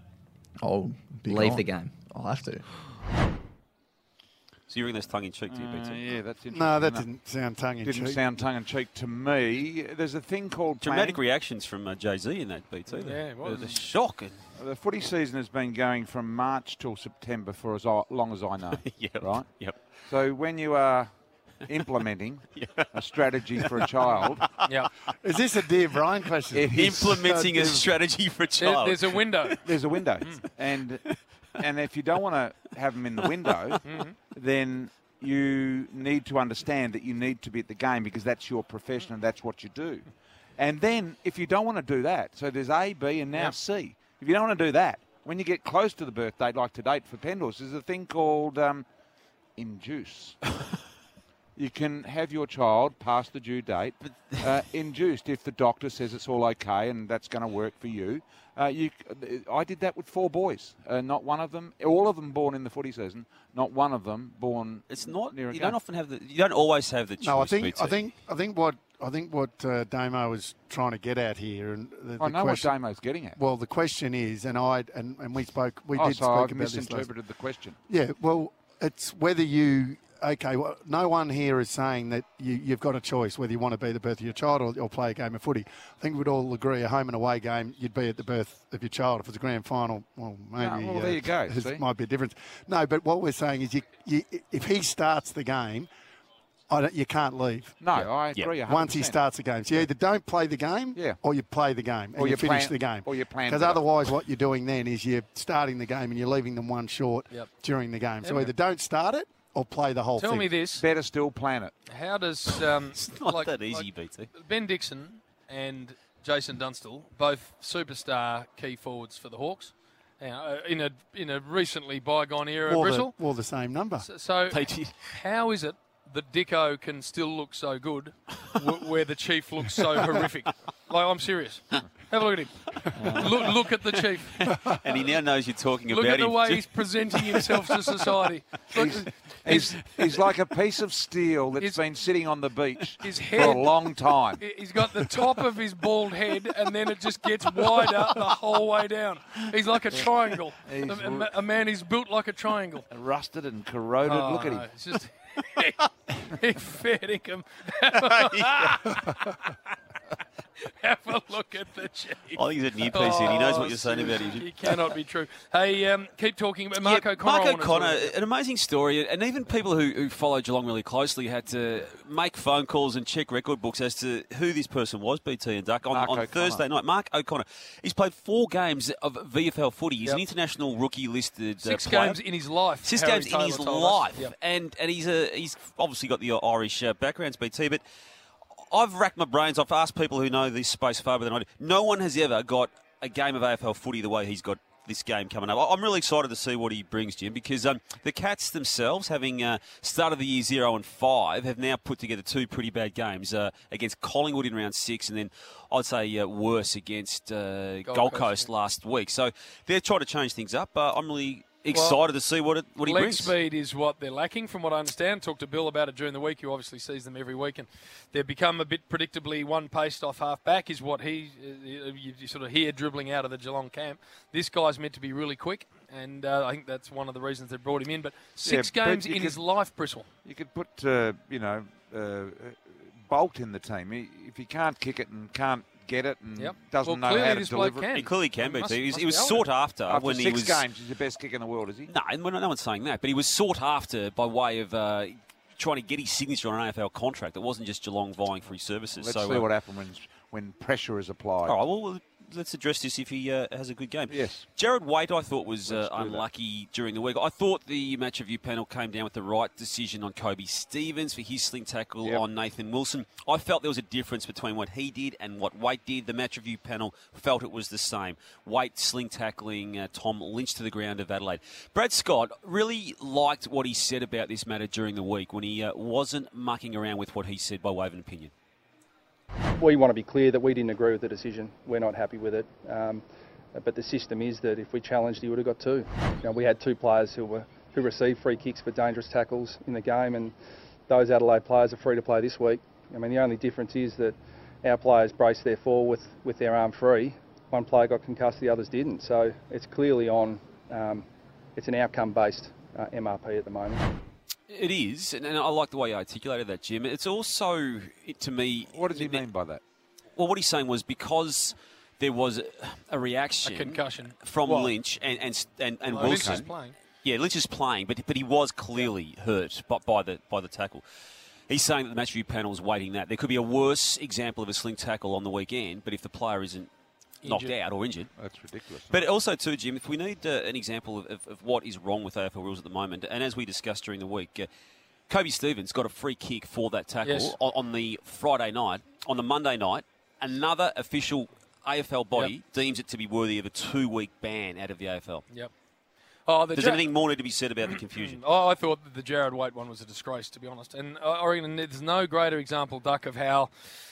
I'll be Leave gone. the game. I'll have to. So you ring this tongue in cheek to you, B Uh, T? yeah, that's interesting. No, that No. didn't sound tongue-in-cheek. Didn't sound tongue-in-cheek to me. There's a thing called Dramatic planning. reactions from uh, Jay Z in that B T. Yeah, the, it was. the, the shock. And, The footy season has been going from March till September for as I- long as I know. Yep, Right? yep. So when you are implementing a strategy for a child, Yeah. Is this a Dear Brian question? It is. Implementing a Uh, strategy for a There- child. there's a window. there's a window. and and if you don't want to have them in the window, then you need to understand that you need to be at the game because that's your profession and that's what you do. And then if you don't want to do that, so there's A, B, and now Yep. C. If you don't want to do that, when you get close to the birth date, like to date for Pendles, there's a thing called um, induce. You can have your child past the due date uh, induced if the doctor says it's all okay and that's going to work for you. Uh, you. I did that with four boys. Uh, not one of them, all of them born in the footy season. Not one of them born. It's not. near a You game. don't often have the. You don't always have the choice. No, I think B T. I think I think what I think what uh, Damo was trying to get at here, and the, the I know question, what Damo's getting at. Well, the question is, and I and, and we spoke, we oh, did so speak I've about this. Last, misinterpreted the question. yeah, well, it's whether you. Okay, well, no one here is saying that you, you've got a choice whether you want to be the birth of your child or, or play a game of footy. I think we'd all agree a home and away game, you'd be at the birth of your child. If it's a grand final, well, maybe well, there you go, It see? might be a difference. No, but what we're saying is, you, you, if he starts the game, I don't, you can't leave. No, I agree. one hundred Once he percent. starts the game, so you either don't play the game, Yeah. or you play the game, and Or you you finish plan- the game, or you plan Because better. otherwise, what you're doing then is you're starting the game and you're leaving them one short Yep. during the game. So Yeah. either don't start it or play the whole Tell thing. me this. Better still plan it. How does um, It's not like- that easy, like B T. Ben Dixon and Jason Dunstall, both superstar key forwards for the Hawks, you know, in a in a recently bygone era, Or Bristol. the, or the same number. So, so how is it that Dicko can still look so good w- where the Chief looks so horrific? Like, I'm serious. Have a look at him. Look, look at the Chief. And he now knows you're talking look about at the him. way he's presenting himself to society. Look, He's, he's, he's like a piece of steel that's his, been sitting on the beach his for head, a long time. He's got the top of his bald head, and then it just gets wider the whole way down. He's like a triangle. He's a, a, a man who's built like a triangle. Rusted and corroded. Oh, look at him. no, it's just fair dinkum. Have a look at the Chief. I think he's a new piece in. He knows what you're saying about him. He cannot be true. Hey, um, keep talking about Mark yeah, O'Connor. Mark O'Connor, an amazing story, and even people who, who follow Geelong really closely had to make phone calls and check record books as to who this person was, B T and Duck, on, on Thursday night. Mark O'Connor. He's played four games of V F L footy. He's yep. an international rookie listed uh, Six player. games in his life. Six Harry games Taylor in his told life, yep. and and he's a he's obviously got the Irish uh, backgrounds, B T, but I've racked my brains. I've asked people who know this space far better than I do. No one has ever got a game of A F L footy the way he's got this game coming up. I'm really excited to see what he brings, Jim, because um, the Cats themselves, having uh, started the year zero and five, have now put together two pretty bad games uh, against Collingwood in round six, and then I'd say uh, worse against uh, Gold, Gold Coast, Coast last week. So they're trying to change things up. Uh, I'm really excited well, to see what it, what he leg brings. Speed is what they're lacking, from what I understand. Talked to Bill about it during the week, who obviously sees them every week, and they've become a bit predictably one-paced off half-back, is what he uh, you, you sort of hear dribbling out of the Geelong camp. This guy's meant to be really quick, and uh, I think that's one of the reasons they brought him in. But six yeah, games but in could, his life, Bristle. You could put, uh, you know, uh, Bolt in the team. He, if he can't kick it and can't get it and yep. doesn't well, know how to this deliver can. it. He clearly can, be. Must, he was, must he was be sought after, after when six he was games. He's the best kicker in the world, is he? No, and no one's saying that, but he was sought after by way of uh, trying to get his signature on an A F L contract. It wasn't just Geelong vying for his services. Let's so, see uh, what happens when when pressure is applied. All right, well, let's address this if he uh, has a good game. Yes. Jared Waite, I thought, was uh, unlucky that. during the week. I thought the match review panel came down with the right decision on Kobe Stevens for his sling tackle yep. on Nathan Wilson. I felt there was a difference between what he did and what Waite did. The match review panel felt it was the same. Waite sling tackling uh, Tom Lynch to the ground of Adelaide. Brad Scott really liked what he said about this matter during the week when he uh, wasn't mucking around with what he said by way of an opinion. We want to be clear that we didn't agree with the decision. We're not happy with it. Um, but the system is that if we challenged, he would have got two. You know, we had two players who were who received free kicks for dangerous tackles in the game, and those Adelaide players are free to play this week. I mean, the only difference is that our players braced their fall with, with their arm free. One player got concussed, the others didn't. So it's clearly on, um, it's an outcome-based uh, M R P at the moment. It is, and I like the way you articulated that, Jim. It's also, to me... What does he mean by that? Well, what he's saying was because there was a reaction... A concussion. From what? Lynch and, and, and, and well, Wilson. Lynch is playing. Yeah, Lynch is playing, but but he was clearly hurt by, by, the, by the tackle. He's saying that the match review panel is waiting that. There could be a worse example of a sling tackle on the weekend, but if the player isn't knocked Injured. out or injured. That's ridiculous. But also, too, Jim, if we need uh, an example of, of, of what is wrong with A F L rules at the moment, and as we discussed during the week, uh, Kobe Stevens got a free kick for that tackle yes. on, on the Friday night. On the Monday night, another official A F L body yep. deems it to be worthy of a two-week ban out of the A F L. Yep. Oh, the Does Jar- anything more need to be said about the confusion? Oh, I thought that the Jared Waite one was a disgrace, to be honest. And I reckon there's no greater example, Duck, of how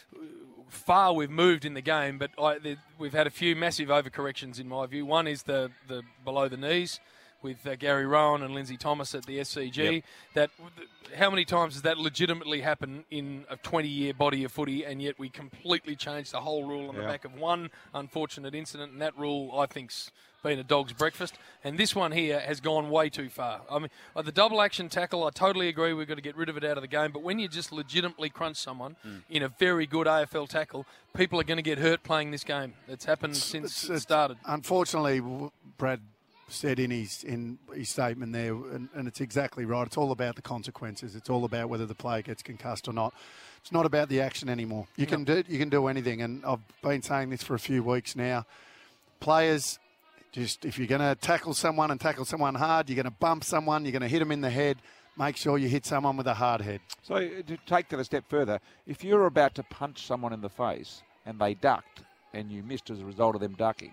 far we've moved in the game, but I, the, we've had a few massive overcorrections in my view. One is the, the below the knees with uh, Gary Rowan and Lindsay Thomas at the S C G. Yep. That how many times has that legitimately happened in a twenty-year body of footy, and yet we completely changed the whole rule on the Yeah. back of one unfortunate incident, and that rule, I think's been a dog's breakfast. And this one here has gone way too far. I mean, uh, the double action tackle, I totally agree we've got to get rid of it out of the game, but when you just legitimately crunch someone mm. in a very good A F L tackle, people are going to get hurt playing this game. It's happened since it's, it started. Unfortunately, Brad said in his in his statement there, and, and it's exactly right. It's all about the consequences. It's all about whether the player gets concussed or not. It's not about the action anymore. You no. can do you can do anything, and I've been saying this for a few weeks now. Players, just if you're going to tackle someone and tackle someone hard, you're going to bump someone, you're going to hit them in the head. Make sure you hit someone with a hard head. So to take that a step further, if you're about to punch someone in the face and they ducked and you missed as a result of them ducking,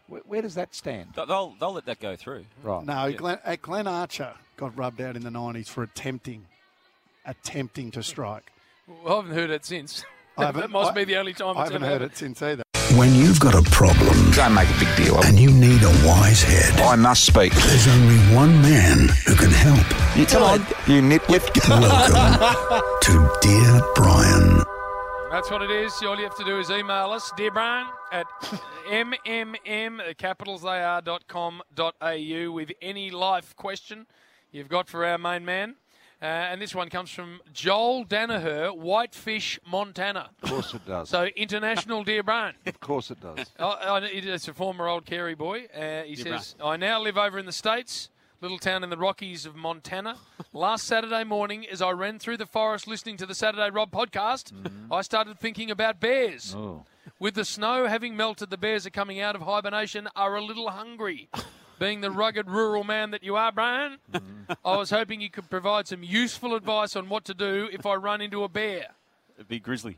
Where, where does that stand? They'll they'll let that go through. Right. No, Yeah. Glenn, uh, Glenn Archer got rubbed out in the nineties for attempting, attempting to strike. Well, I haven't heard it since. I haven't- that must I- be the only time I it's haven't ever heard happened. it since either. When you've got a problem, Don't make a big deal of it. and you need a wise head, I must speak. there's only one man who can help. You come on, you nitwit. Welcome to Dear Brian. That's what it is. All you have to do is email us, dear Brian, at m m m, capitals they are, dot com dot a u with any life question you've got for our main man. Uh, and this one comes from Joel Danaher, Whitefish, Montana. Of course it does. So, international, dear Brian. Of course it does. Oh, oh, it's a former old Kerry boy. Uh, he Dear says, I now live over in the States, little town in the Rockies of Montana. Last Saturday morning, as I ran through the forest listening to the Saturday Rob podcast, Mm-hmm. I started thinking about bears. Oh. With the snow having melted, the bears are coming out of hibernation, are a little hungry. Being the rugged rural man that you are, Brian, Mm-hmm. I was hoping you could provide some useful advice on what to do if I run into a bear. A big grizzly.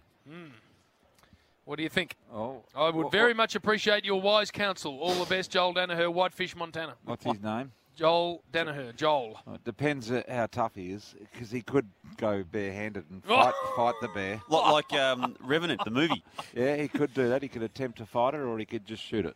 What do you think? Oh, I would What- very much appreciate your wise counsel. All the best, Joel Danaher, Whitefish, Montana. What's his name? Joel Danaher, Joel. Oh, it depends uh, how tough he is, because he could go barehanded and fight, fight the bear. Like, like um, Revenant, the movie. Yeah, he could do that. He could attempt to fight it, or he could just shoot it.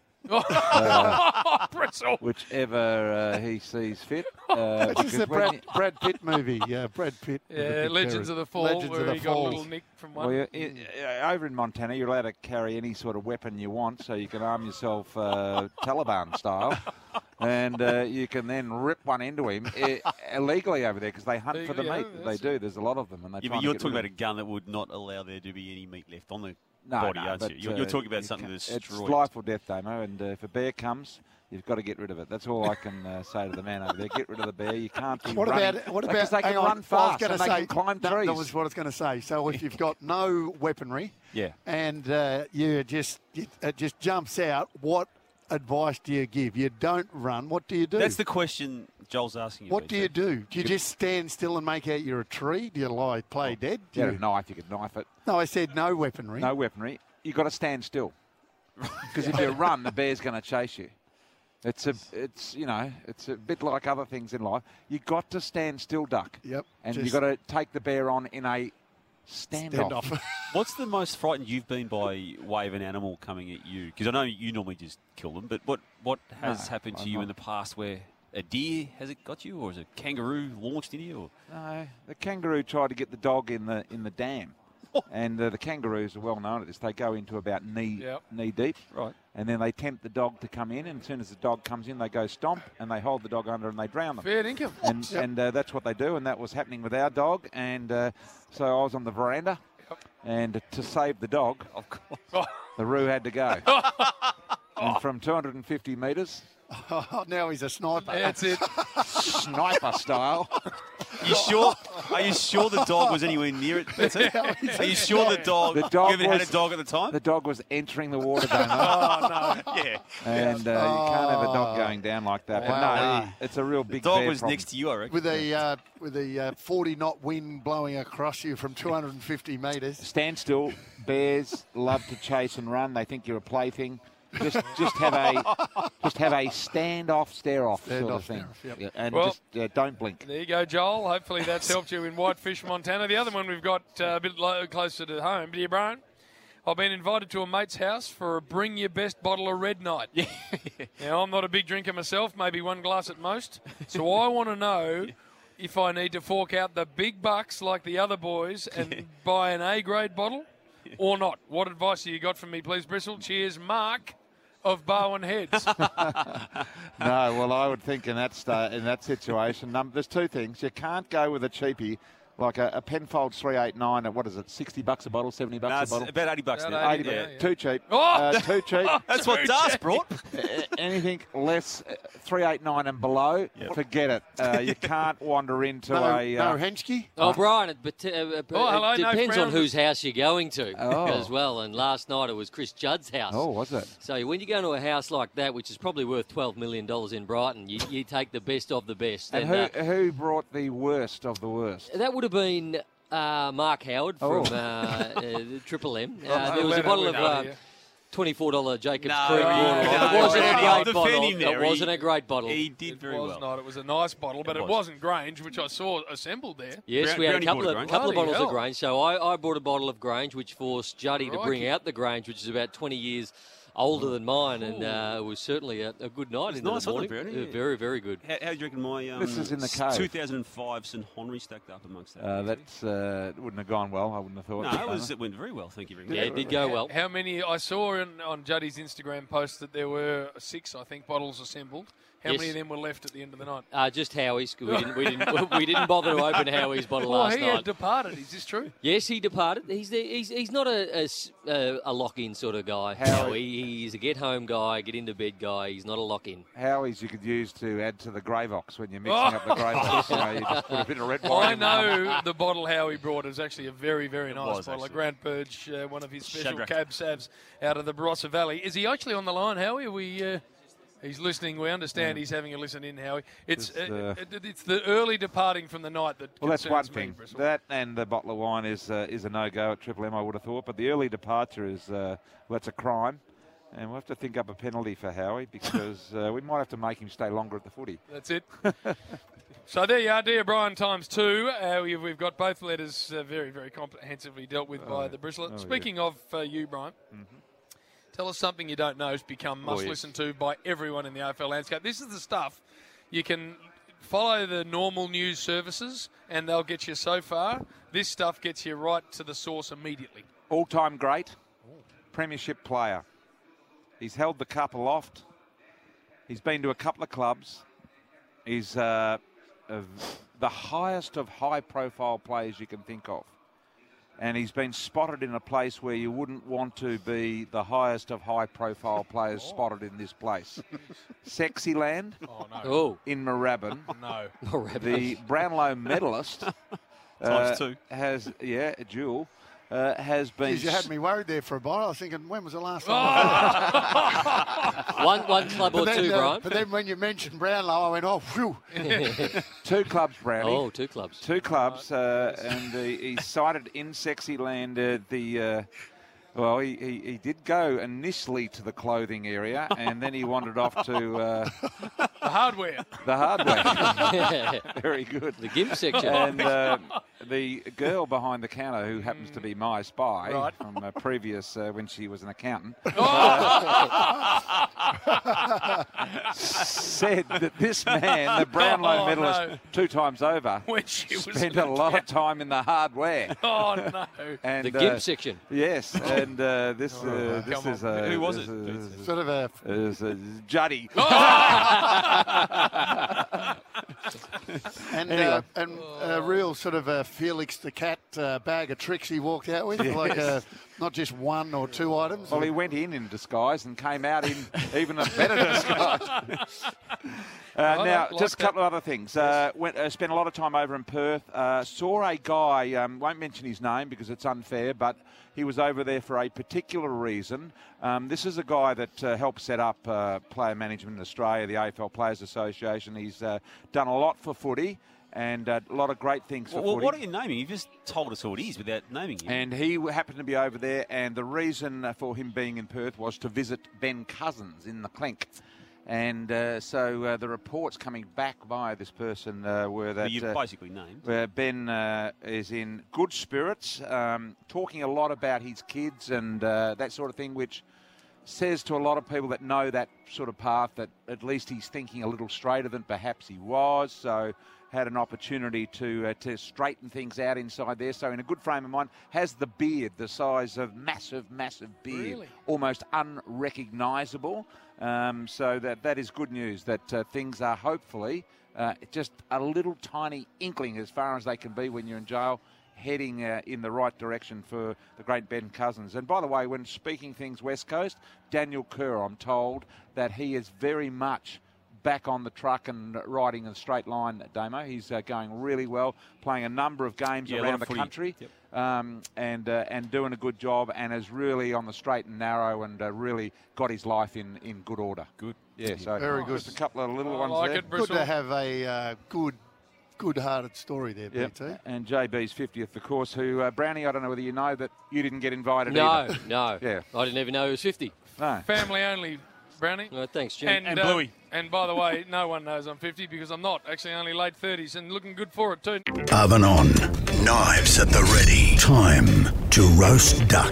Bristle. Whichever uh, he sees fit. Uh, This is because the when Brad, you- Brad Pitt movie. Yeah, Brad Pitt. with the Yeah, big Legends berry. of the Fall, Legends where of the he got a Falls. little nick from one. Well, you, uh, over in Montana, you're allowed to carry any sort of weapon you want, so you can arm yourself uh, Taliban style, and uh, you can then rip one into him uh, illegally over there because they hunt for the Legally, meat. yeah, They that's do. There's a lot of them, and they. Yeah, try but to you're get talking rid about of a gun that would not allow there to be any meat left on the No, body, no, aren't but, you? You're, uh, you're talking about you something can- that's It's destroyed. life or death, Damo, and uh, if a bear comes, you've got to get rid of it. That's all I can uh, say to the man over there. Get rid of the bear. You can't be What running. about what Because about? they hang can on, run I was fast gonna and they say, can climb that, trees. That was what I was going to say. So if you've got no weaponry, Yeah. and uh, you just it, it just jumps out, what advice do you give? You don't run. What do you do? That's the question Joel's asking you. What do B T. you do? Do you just stand still and make out you're a tree? Do you lie, play dead? Do Yeah, you- a knife. You could knife it. No, I said no weaponry. No weaponry. You've got to stand still. Because if you run, the bear's going to chase you. It's a, it's you know, it's a bit like other things in life. You got to stand still, duck. Yep. And just you got to take the bear on in a standoff. standoff. What's the most frightened you've been by way of an animal coming at you? Because I know you normally just kill them, but what, what has No, happened to I'm you not. in the past where a deer, has it got you, or is a kangaroo launched into you? Or? No, the kangaroo tried to get the dog in the in the dam, and uh, the kangaroos are well known at this. They go into about knee Yep. knee deep, Right. and then they tempt the dog to come in. And as soon as the dog comes in, they go stomp, and they hold the dog under and they drown them. Fair income. And and uh, that's what they do, and that was happening with our dog. And uh, so I was on the veranda, and to save the dog, Of course. the roo had to go. And from two hundred fifty metres, Oh, now he's a sniper. That's it. sniper style. You sure? Are you sure the dog was anywhere near it? B T? Are you sure the dog? The dog you even had was- a dog at the time? The dog was entering the water, Damo. oh no! Yeah. And uh, you can't have a dog going down like that. But Wow. no, it's a real The big dog bear was problem. next to you, I reckon. With a uh, with a uh, forty knot wind blowing across you from two hundred fifty metres. Stand still. Bears love to chase and run. They think you're a plaything. Just, just have a, just have a stand-off, stare-off sort Stand-off, of thing, stare-off, yep. Yeah, and Well- just uh, don't blink. There you go, Joel. Hopefully that's helped you in Whitefish, Montana. The other one we've got uh, a bit lo- closer to home. Dear Brian, I've been invited to a mate's house for a bring your best bottle of red night. Yeah. Now, I'm not a big drinker myself, maybe one glass at most. So I want to know if I need to fork out the big bucks like the other boys and buy an A-grade bottle or not. What advice have you got from me, please, Bristle? Cheers, Mark of Barwon Heads. No, well, I would think in that sta- in that situation, num- there's two things. You can't go with a cheapie like a, a Penfolds three eighty-nine at, what is it, sixty bucks a bottle, seventy bucks No, a it's bottle? about eighty bucks About now. eighty yeah, bucks. yeah. Too cheap. Oh! Uh, too cheap. That's what Das brought. A- Anything less uh, three eighty-nine and below, forget it. Uh, you can't wander into No, a... Uh, no Henschke? Oh, Brian, it, but, uh, but Oh, hello, it no depends Brown. on whose house you're going to Oh. as well. And last night it was Chris Judd's house. oh, was it? So when you go to a house like that, which is probably worth twelve million dollars in Brighton, you, you take the best of the best. And And, who, uh, who brought the worst of the worst? that would have been uh, Mark Howard from Oh. uh, uh, Triple M. Uh, Oh, there was a Leonard, bottle we of know, uh, yeah. twenty-four dollars Jacobs No, Creek no, water. no, it wasn't no, a I'm great bottle. defending there. It wasn't He- a great bottle. He did It very was well. not. It was a nice bottle, but It it, was. wasn't Grange, which I saw assembled there. Yes, Brown- we had a Brownie couple bought of, a Grange. couple of Bloody bottles hell. of Grange. So I, I brought a bottle of Grange, which forced Juddy to bring Crikey. out the Grange, which is about twenty years older than mine, and uh, it was certainly a, a good night It's into nice, the wasn't morning. it, Brownie? Uh, very, very good. How, how do you reckon my um, This is in the s- cave. two thousand five St Henry stacked up amongst that? Uh, that's uh, wouldn't have gone well. I wouldn't have thought. no, it, was, it went very well. Thank you very much. Yeah, it did go well. How many? I saw in, on Juddy's Instagram post that there were six, I think, bottles assembled. How Yes. many of them were left at the end of the night? Uh, just Howie's. We didn't, we didn't, we didn't bother to open Howie's bottle Well, last he night. had departed. Is this true? Yes, he departed. He's the, he's he's not a, a s- a- a lock-in sort of guy. Howie. Howie. He's a get-home guy, get-into-bed guy. He's not a lock-in. Howies you could use to add to the Gravox when you're mixing up the Gravox. You know, you just put a bit of red wine I in there. know the bottle Howie brought is actually a very, very nice was, bottle. A actually. Grant Burge, uh, one of his special Shadrach. cab savs out of the Barossa Valley. Is he actually on the line, Howie? Are we... Uh, He's listening. We understand he's having a listen in, Howie. It's It's, uh, uh, it, it's the early departing from the night that Well, that's one concerns me, thing. Bristol. That and the bottle of wine is uh, is a no-go at Triple M, I would have thought. But the early departure is uh, well, that's a crime. And we'll have to think up a penalty for Howie because uh, we might have to make him stay longer at the footy. That's it. So there you are, dear Brian times two. Uh, we've, we've got both letters uh, very, very comprehensively dealt with by Oh, the Bristol. oh, Speaking of uh, you, Brian, tell us something you don't know has become Oh, must yes. listen to by everyone in the A F L landscape. This is the stuff you can follow the normal news services and they'll get you so far. This stuff gets you right to the source immediately. All-time great, premiership player. He's held the cup aloft. He's been to a couple of clubs. He's uh, of the highest of high-profile players you can think of. And he's been spotted in a place where you wouldn't want to be the highest of high-profile players spotted in this place. Sexyland Oh, no. Oh, in Moorabbin. No. Moorabbin. The Brownlow medalist uh, Times two. has, yeah, Jewel, uh, has been... Jeez, you had me worried there for a bite. I was thinking, when was the last time? one one club But or then, two, uh, Brian. but then when you mentioned Brownlow, I went, oh, phew. Two clubs, Brownie. Oh, two clubs. Two clubs, uh, and uh, he sighted in Sexyland uh, the. Uh, well, he, he, he did go initially to the clothing area, and then he wandered off to uh, The hardware. the hardware. Very good. The gimp section. And uh, the girl behind the counter, who happens to be my spy Right. from a previous uh, when she was an accountant, said that this man, the Brownlow Oh, medalist, no. two times over, When she was spent an a lot of time in the hardware. Oh, no. And, The gimp uh, section. Yes, and uh, this uh, this come is on. uh, Who was this it? is- Sort of a... is, uh, Juddy. And, Anyway. uh, and a real sort of a Felix the Cat uh, bag of tricks he walked out with, like uh, not just one or two items. Well, he went in in disguise and came out in even a better disguise. Uh, now, like just a that. couple of other things. Uh, went, uh, spent a lot of time over in Perth. Uh, saw a guy, um, won't mention his name because it's unfair, but he was over there for a particular reason. Um, this is a guy that uh, helped set up uh, player management in Australia, the A F L Players Association. He's uh, done a lot for footy and uh, a lot of great things for Well, footy. what are you naming? You just told us who it is without naming him. And he happened to be over there, and the reason uh, for him being in Perth was to visit Ben Cousins in the Clink. And uh, so uh, the reports coming back by this person uh, were that you've uh, basically named. where Ben uh, is in good spirits, um, talking a lot about his kids and uh, that sort of thing, which says to a lot of people that know that sort of path that at least he's thinking a little straighter than perhaps he was. So had an opportunity to uh, to straighten things out inside there. So in a good frame of mind, has the beard the size of massive, massive beard, Really? almost unrecognisable. Um, so that that is good news that uh, things are hopefully uh, just a little tiny inkling as far as they can be when you're in jail, heading uh, in the right direction for the great Ben Cousins. And by the way, when speaking things West Coast, Daniel Kerr, I'm told that he is very much back on the truck and riding in a straight line, Damo. He's uh, going really well, playing a number of games Yeah, a lot around of the footy. country. Yep. Um, and uh, and doing a good job, and is really on the straight and narrow, and uh, really got his life in, in good order. Good. Yeah, so Very good. just a couple of little I ones like there. it, Good Bristol. to have a uh, good, good-hearted story there, Yep. B T. And J B's fiftieth, of course, who, uh, Brownie, I don't know whether you know that you didn't get invited No, either. no. Yeah. I didn't even know he was fifty. No. Family only, Brownie. No, thanks, Jim. And, And uh, Bluey. And by the way, no one knows I'm fifty because I'm not. Actually, only late thirties and looking good for it too. Oven on. Knives at the ready. Time to roast duck.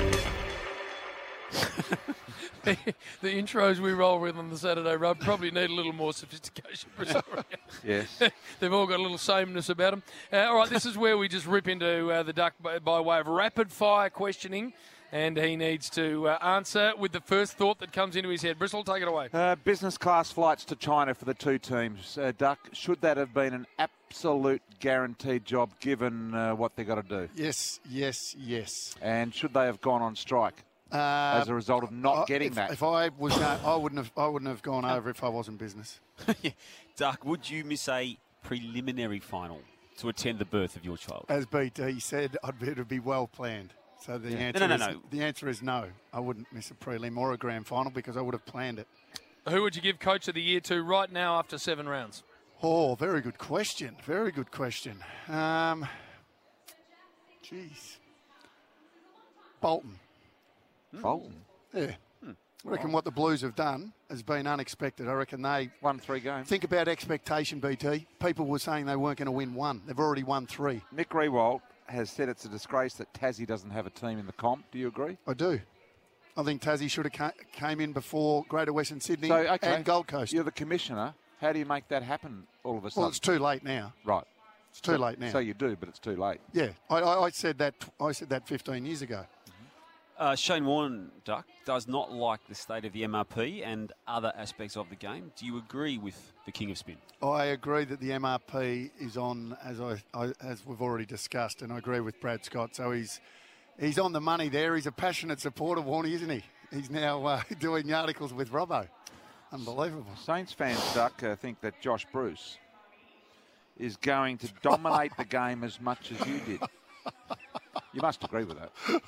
The intros we roll with on the Saturday Rub probably need a little more sophistication. Yes. They've all got a little sameness about them. Uh, all right, this is where we just rip into uh, the duck by, by way of rapid-fire questioning, and he needs to uh, answer with the first thought that comes into his head. Bristol, take it away. Uh, business class flights to China for the two teams. Uh, Duck, should that have been an absolute guaranteed job given uh, what they've got to do? Yes, yes, yes. And should they have gone on strike Uh, as a result of not I- getting if, that? If I was, uh, I wouldn't have. I wouldn't have gone over if I wasn't business. Duck, would you miss a preliminary final to attend the birth of your child? As B T said, I'd be, it'd be well planned. So the Yeah. answer No, no, is no, no. the answer is no. I wouldn't miss a prelim or a grand final because I would have planned it. Who would you give Coach of the Year to right now after seven rounds? Oh, very good question. Very good question. Um, jeez. Bolton. Bolton? Yeah. I reckon what the Blues have done has been unexpected. I reckon they won three games. Think about expectation, B T. People were saying they weren't going to win one. They've already won three. Mick Rewalt has said it's a disgrace that Tassie doesn't have a team in the comp. Do you agree? I do. I think Tassie should have ca- came in before Greater Western Sydney So, okay, and Gold Coast. You're the commissioner. How do you make that happen all of a sudden? Well, it's too late now. Right. It's too So- late now. So you do, but it's too late. Yeah, I, I, I said that. I said that fifteen years ago. Uh, Shane Warne, Duck, does not like the state of the M R P and other aspects of the game. Do you agree with the King of Spin? I agree that the M R P is on, as I, I as we've already discussed, and I agree with Brad Scott. So he's he's on the money there. He's a passionate supporter, Warney, isn't he? He's now uh, doing articles with Robbo. Unbelievable. Saints fans, Duck, uh, think that Josh Bruce is going to dominate the game as much as you did. You must agree with that.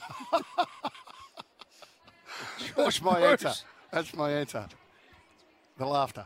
That's my Bruce. answer. That's my answer. The laughter.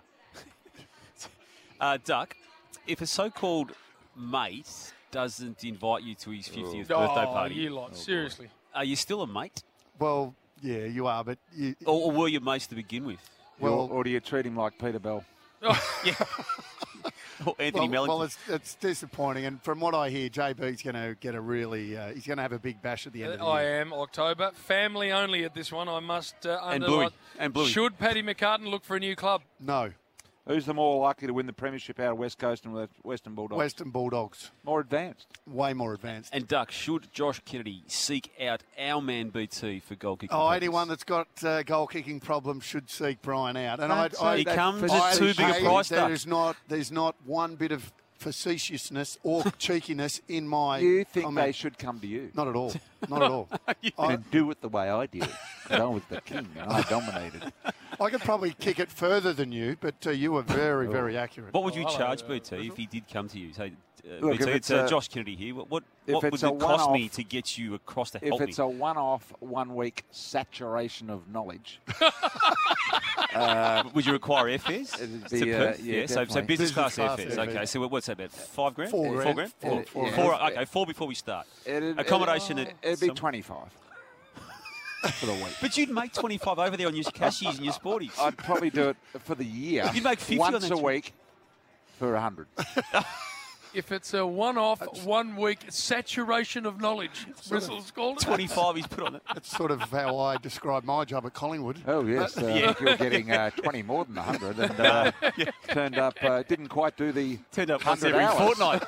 Uh, Duck, if a so-called mate doesn't invite you to his fiftieth Oh, birthday party, you lot, seriously. are you still a mate? Well, yeah, you are, but you, Or, or were you mates to begin with? Well, or, or do you treat him like Peter Bell? yeah. Or Anthony well, Mellington. well, it's, it's disappointing, and from what I hear, J B's going to get a really, uh, he's going to have a big bash at the end of the I year. am October. Family only at this one. I must uh, And underline. Bluey. And Bluey. Should Paddy McCartan look for a new club? No. Who's the more likely to win the premiership out of West Coast and West- Western Bulldogs? Western Bulldogs. More advanced. Way more advanced. And Duck, should Josh Kennedy seek out our man B T for goal kicking? Oh, purposes? anyone that's got uh, goal kicking problems should seek Brian out. And Don't I, say I, He that comes for at the too big a shame. price, there Duck. is not, there's not one bit of facetiousness or cheekiness in my You think comment. they should come to you? Not at all. Not at all. I, And do it the way I did. I was the king and I dominated. I could probably kick it further than you, but uh, you were very, very accurate. What would you Oh, hello, charge uh, B T if he did come to you? Say, uh, Look, B T, if it's it's uh, a- Josh Kennedy here. What, what, if what would it's it a cost me one-off- to get you across to If help it's me? a one-off, one-week saturation of knowledge, uh, Would you require airfares? It'd To be, uh, Perth? yeah, so, so definitely. business, Business class, class airfares. airfares. Okay, so what's that about? Five grand? Four Four grand. grand? Four- Four, four four, grand. okay, four before we start. it'd, Accommodation It'd, at it'd be some- twenty-five for the week. But you'd make twenty-five over there on your cashies and your sporties. I'd probably do it for the year. You'd make fifty on once that a trip. week for a hundred. If it's a one-off, one-week saturation of knowledge, Bristol's called it. twenty-five he's put on it. That's sort of how I describe my job at Collingwood. Oh yes, uh, Yeah. if you're getting uh, twenty more than a hundred, and uh, turned up, uh, didn't quite do the Turned up once hundred every hours. fortnight.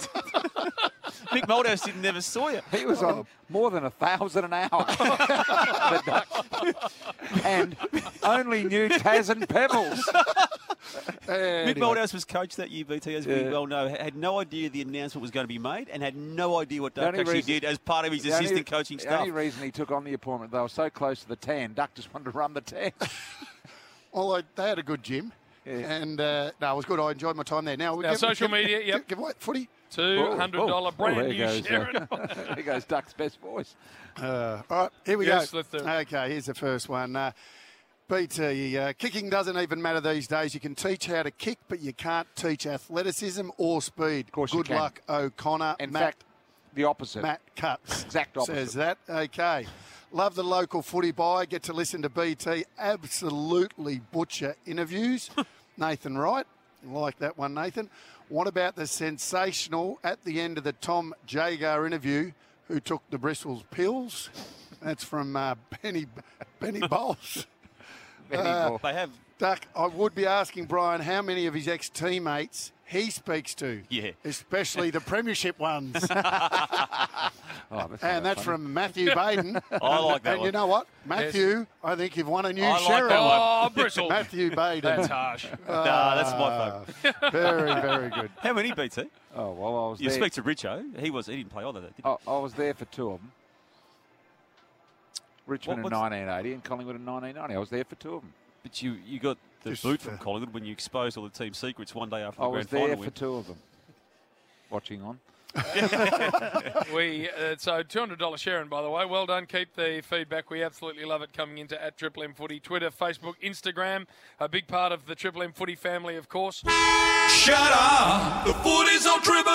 Mick Moldhouse didn't never saw you. He was on more than a thousand an hour, The Duck. And only knew Taz and Pebbles. Mick Anyway, Moldhouse was coach that year, B T, as we Yeah. well know. Had no idea the announcement was going to be made and had no idea what The Duck only actually reason- did as part of his The only- assistant coaching The staff. only reason he took on the appointment, they were so close to the tan, Duck just wanted to run the tan. well, I, they had a good gym. Yeah. And uh, no, it was good. I enjoyed my time there. Now, we Now, give- social give- media, yep. Give, give away footy. two hundred dollars Oh, brand there new goes, Sharon. uh, there goes Duck's best voice. Uh, all right, here we Yes, go. let's do it. Okay, here's the first one. Uh, B T, uh, kicking doesn't even matter these days. You can teach how to kick, but you can't teach athleticism or speed. Of course you Good can. luck, O'Connor. In Matt, fact, the opposite. Matt Cuts Exact opposite. says that. Okay. Love the local footy buy. Get to listen to B T. Absolutely butcher interviews. Nathan Wright. Like that one, Nathan. What about the sensational, at the end of the Tom Jagar interview, who took the Bristol's pills? That's from uh, Benny Benny Bowles. Benny Uh, Bowles. They have. Duck, I would be asking Brian how many of his ex-teammates he speaks to. Yeah. Especially the premiership ones. Oh, that's And that's funny. from Matthew Baden. I like that And one. you know what? Matthew, I think you've won a new I like sheriff. that one. Oh, Bristle. Matthew Baden. That's harsh. Nah, that's my favourite. Very, very good. How many, B T? Oh, well, I was You there. speak to Richo. He was. He didn't play either. Did he? I, I was there for two of them. Richmond What- in what's- nineteen eighty and Collingwood in nineteen ninety. I was there for two of them. But you, you got the Just, boot from uh, Collingwood when you exposed all the team secrets one day after I the was grand there final for win. two of them. Watching on. we uh, so two hundred dollars Sharon, by the way. Well done. Keep the feedback. We absolutely love it coming into at Triple M Footy, Twitter, Facebook, Instagram. A big part of the Triple M Footy family, of course. Shut up! The footy's on Triple